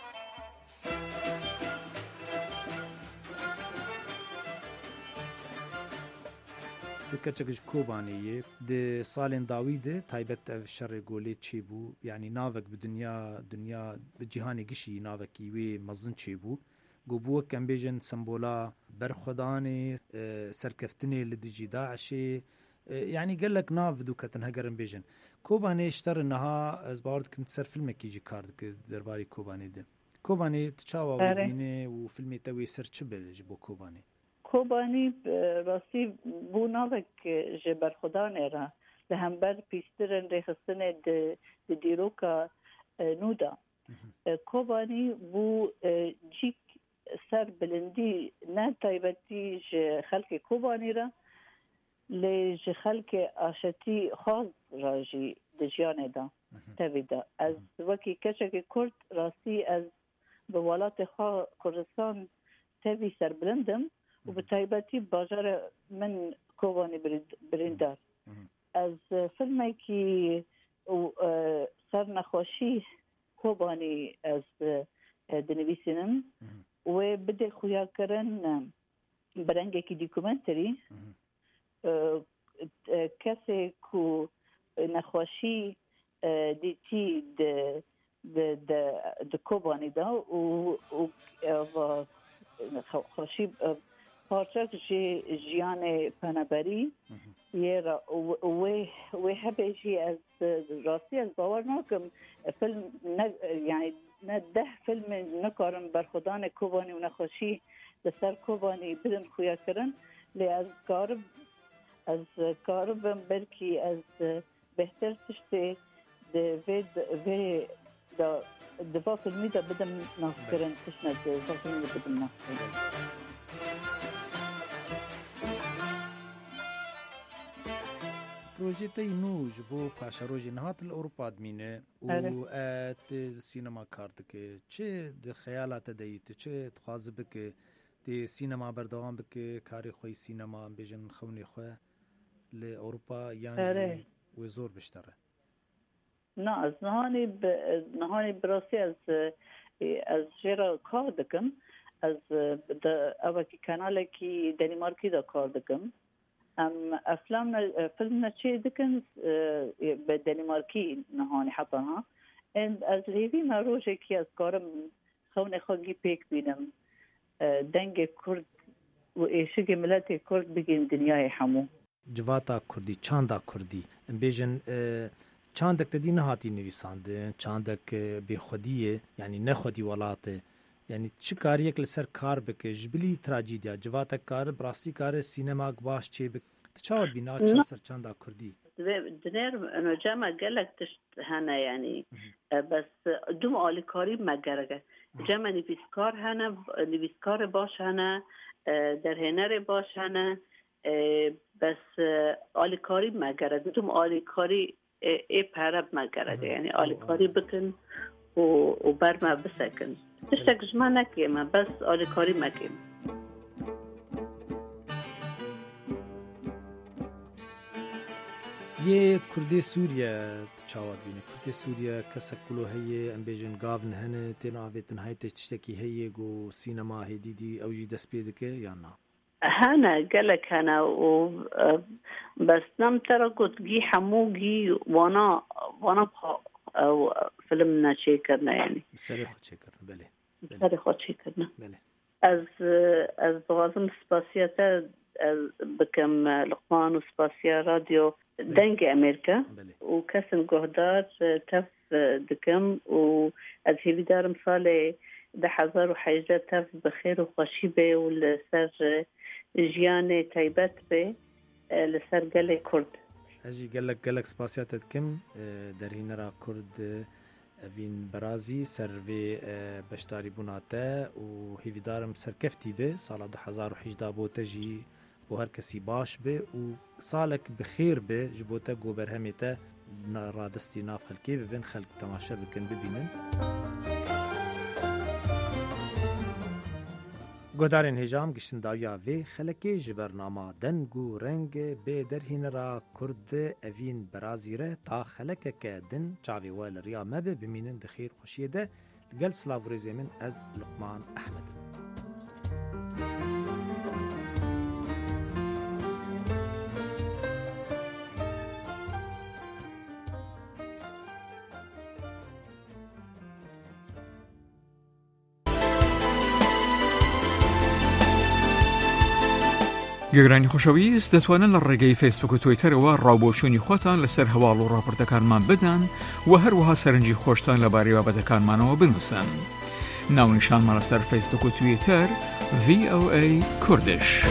Speaker 18: دکچگش کوبانیه ده سالن داویده تایبت اف شر گوله چی بو یعنی ناوک به دنیا به جهانی گشی ناوکی وی مزن چی بو گوبو کم بیجن سمبولا برخدانه سرکفتنی لدیجی داعشی يعني قال لك ناف دوكا تنهجرن بيجن كوباني اشتر انها از باورد كنت سر فيلم كيجي كارد درباري كوباني ده كوباني تشاوا ودينه وفيلمي توي سر تشبل جبو
Speaker 19: كوباني راسي بو ناوك جبر خدا نرا لهمبر بيسترن رخصتنه د ديروكا نودا كوباني بو جيك سر بلندي نا تايبتي خلق كوباني را لج خلق آشتی خاص راجی دجیانه دا تبیده از وکی کچک کرد راستی از به ولات خواه کردستان تبی سر بلندم و به طیبتی باجار من کوبانی بریندار از فیلمی که سر نخوشی کوبانی از دنویسینم و بده خویا کرن برنگه که دیکومنتری کسی که نخوشی دیتی د کوبانی دا و خوشی پارچه جیان پنبری یه و هبیجی از راستی از باور نکم فیلم یعنی نه 10 فیلم نکارم بر خودان کوبانی و نخوشی لسر کوبانی بدن خویا کردن لی از کارم بلکی از بهتر تشتی دفاع فیلمی دا بدم ناس کردن تشنه دفاع فیلمی بدم ناس کردن
Speaker 18: پروژه تی نوج بو پاشروج نهات الاوروپا دمینه و ات سینما کارت که چه د خیالات دیت چه تخواز بک د سینما بردوام بک کاری خوی سینما بجن خونی خو ل اروپا یعنی و زور بشتره
Speaker 19: نه از نهانی براسی از جرا کار دکم از اوکی کانال کی دنمارکی دا کار دکم فيلم نتشي ديكنز بالدنماركي نهاني حطها از هيفي نروجي كي أذكارم خوني خاقي بيك بينم دنگ كرد و إيشيكي ملاتي كرد بيجين دنياي حمو
Speaker 18: جواتا كردي چاندا كردي بيجن چاندك تدي نهاتي نويساند چاندك بخودية يعني نخودي ولاته یعنی چه کاریه که لسر کار بکه جبلی تراجیدیا جواتا کار براستی کار سینما باش چه بک تشاور بينا چه سر چاندا کردی
Speaker 19: دنر انه جمع قالك تشت هنا يعني بس دوم آلیکاری مگرگه جمع نویسکار هنا نویسکار باش هنا در هنر باش هنا بس آلیکاری مگرگه دوم آلیکاری ای پرب مگرگه يعني آلیکاری بکن و برما بسکن تشتكش ما نكيمة بس آلیکاری مكيمة
Speaker 18: یه کردی سوریا تشاور بینه کردی سوریا کسا کلو هیه ام بیجن گاون هنه تین آویتن های تشتکی هیه گو سینما هی دیدی اوجی دست پیدکه یا نه
Speaker 19: هنا قالك هنا بس نم ترى قلت جي حموجي وانا او فيلمنا شي كرنا يعني
Speaker 18: سري خود شي كرنا بله
Speaker 19: سري خود شي كرنا
Speaker 18: بله
Speaker 19: از بغازم سپاسياتا بكم لقمان وسپاسيا راديو دنگ امريكا وكسم قهدار تف دكم وaz هيفي دارم صالي 10,000 وحيجة تف بخير وخوشي به ولسر جياني تايبت به لسر قلي كرد
Speaker 18: اجي قالك سپاسياتا دكم درهين را كرد وین برازی سروی بشتاری بوناته و هیویدارم سرکفتی به سال 2018 بوته جی و هر کسی باش به و سالک بخیر به جبوته گوبر همیته رادستی ناف خلکی ببین خلق تماشا بکن ببینن گودارین هجام گشتن داویا وی خلکی جبرنامه دنگو رنگ به درهین را کرد اوین برازی ره تا خلک که دن چاوی وال ریا مبه بمینن دخیر خوشیه ده لگل سلاو ریزی من از لقمان احمد
Speaker 7: گەگرانی خۆشەویست دەتوانن لە ڕێگەی فیسبوک و تویتەرەوە ڕاوبۆچوونی خۆتان لەسەر هەواڵ و ڕاپۆرتەکانمان بدەن و هەروەها سەرنجی خۆشتان لەبارەی بابەتەکانمانەوە بنووسن. ناونیشانمان لەسەر فیسبوک و تویتەر VOA کوردش.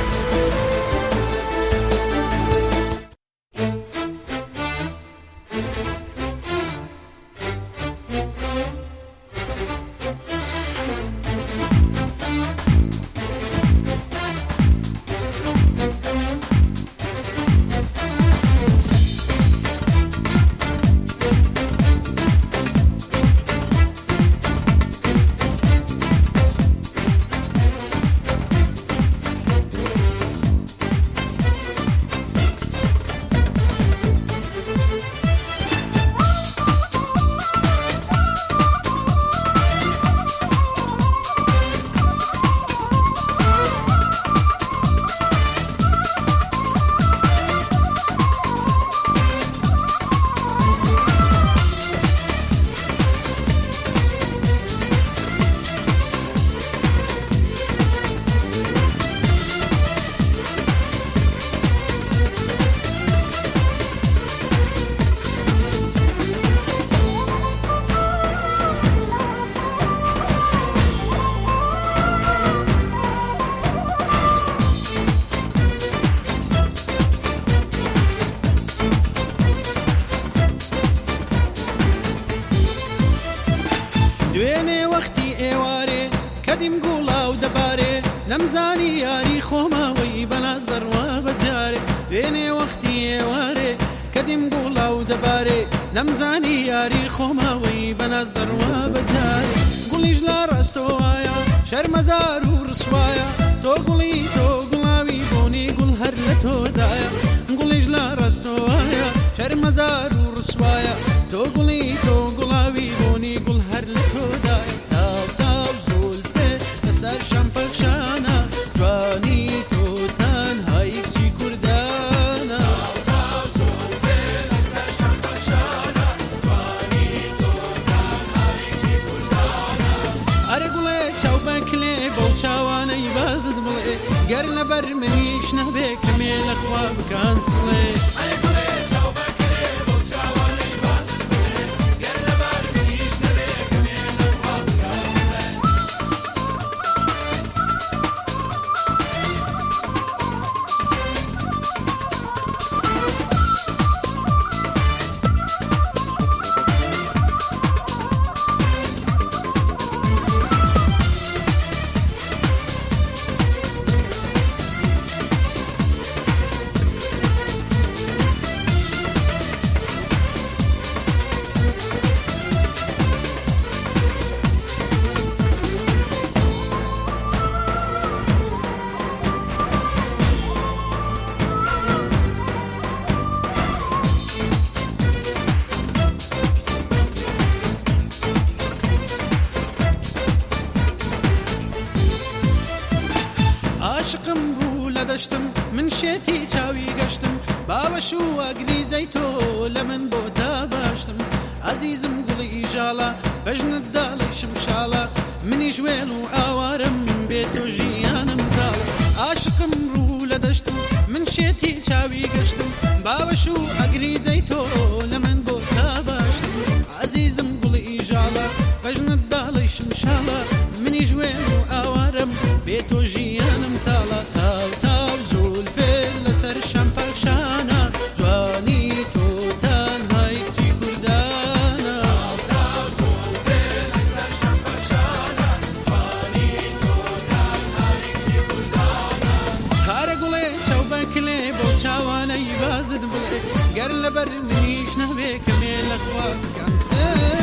Speaker 20: کەدیم گوڵا و دەبارێ نەمزانی یاری خۆماوەی بەناز دەڕوا بەجارێ وێنێ وەختی ئێوارێ کەدیم گوڵا و دەبارێ نەمزانی یاری خۆماوەی بەناز دەڕوا بەجارێ گوڵیش لا ڕاستەوایە شەرمەزار و ڕسوایە تۆ گوڵی تۆ گوڵاوی بۆنی گوڵ هەر لە تۆدایە گوڵیش لا ڕاستەوایە شەرمەزار و ڕسوایە تۆ گوڵی تۆ گوڵاوی بۆنی گوڵ هەر لە تۆدایە تاو تاو زولفێ لەسەر شەمپەکشانە جوانی تۆ تەنهای کچی کوردانە تاو زولفێ لەسەر شەمپەکشانە جوانی تۆ تەنهای کچی کوردانە ئەرە گوڵێ چاو بەکلێ بەو چاوانەی بازت بڵێ گەر لەبەر منیش نەبێ کەمێ لەخوا بکان سڵێ عاشقم بوو لە دەشتم من شێتی چاوی گەشتم باوەش و ئەگریزەی تۆ لە من بۆ داباشتم عەزیزم گوڵی ئیژاڵە بەژنت داڵی شمشاڵە منی ژوێن و ئاوارم بێ تۆ ژیانم تاڵە عاشقم ڕوو لە دەشتم من شێتی چاوی گەشتم باوەش و ئەگریزەی تۆ لە من بۆ داباشتم عەزیزم گوڵی ئیژاڵە بەژنت داڵی شمشاڵە منی ژوێن و ئاوارم بێ تۆ ژیانم تاڵە تاو تاو زولفێ لەسەر شەمپەکشانە جوانی تۆ تەنهای کچی کوردانە تاو زولفێ لەسەر شەمپەکشانە جوانی تۆ تەنهای کچی کوردانە هەرە گوڵێ چاو بەکلێ بۆ چاوانەی بازت بڵێ گەر لەبەر منیش نەبێ کەمێ لەخوا بکەن سێ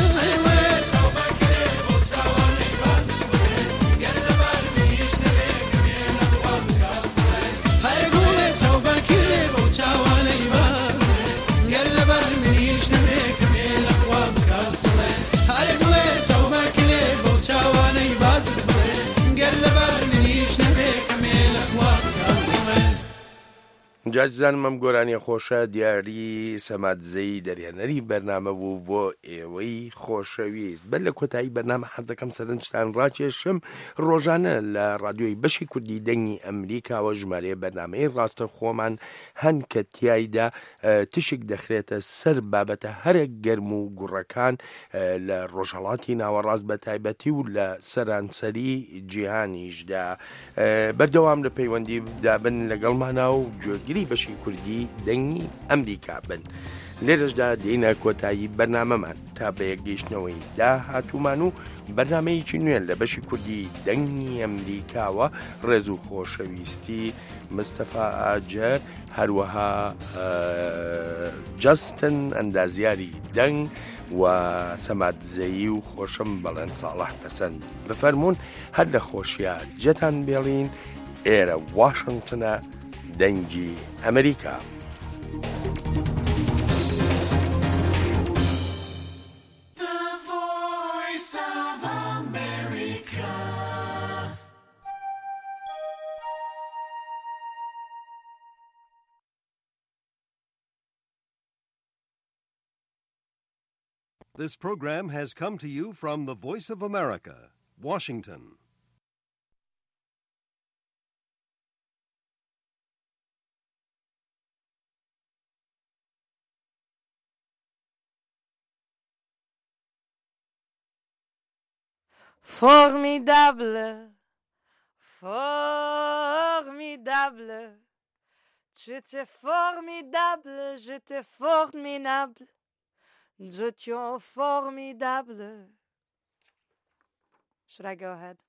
Speaker 2: جاجزانم ئەم گۆرانی خۆشە دیاری سەمادزەی دەریانەری بەرنامە بوو بۆ ئێوەی خۆشەویست بەر لە کۆتایی بەرنامە حەزەکەم سەرنجتان ڕاکێشم ڕۆژانە لە ڕادیۆی بەشی کوردی دەنگی ئەمریکاوە ژمارەیە بەرنامەی ڕاستە خۆمان هەن کە تیایدا تشک دەخرێتە سەر بابەتە هەرە گەرم و گوڕەکان لە ڕۆژهەڵاتی ناوەڕاست بە تایبەتی و لە سەرانسەری جیهانیشدا بەردەوام لە پەیوەندی دابن لەگەڵمانە و گوێگیری بەشی کوردی دەنگی ئەمریکا بن لێرەشدا دێنە کۆتایی بەرنامەمان تا بە یەکگەیشتنەوەی داهاتوومان و بەرنامەیەکی نوێن لە بەشی کوردی دەنگی ئەمریکاوە ڕێز و خۆشەویستی مستەفا ئاجەر هەروەها جەستن ئەندازیاری دەنگ و سەمادزەیی و خۆشم بەڵێن ساڵح پەسەند بفەرمونون هەر لە خۆشیە جێتان بێڵین ئێرە واشنگتنە دەنگی ئەمریکا.
Speaker 21: This program has come to you from the Voice of America, Washington.
Speaker 22: Formidable, formidable, tu étais formidable, j'étais formidable, nous étions formidables. Should I go ahead?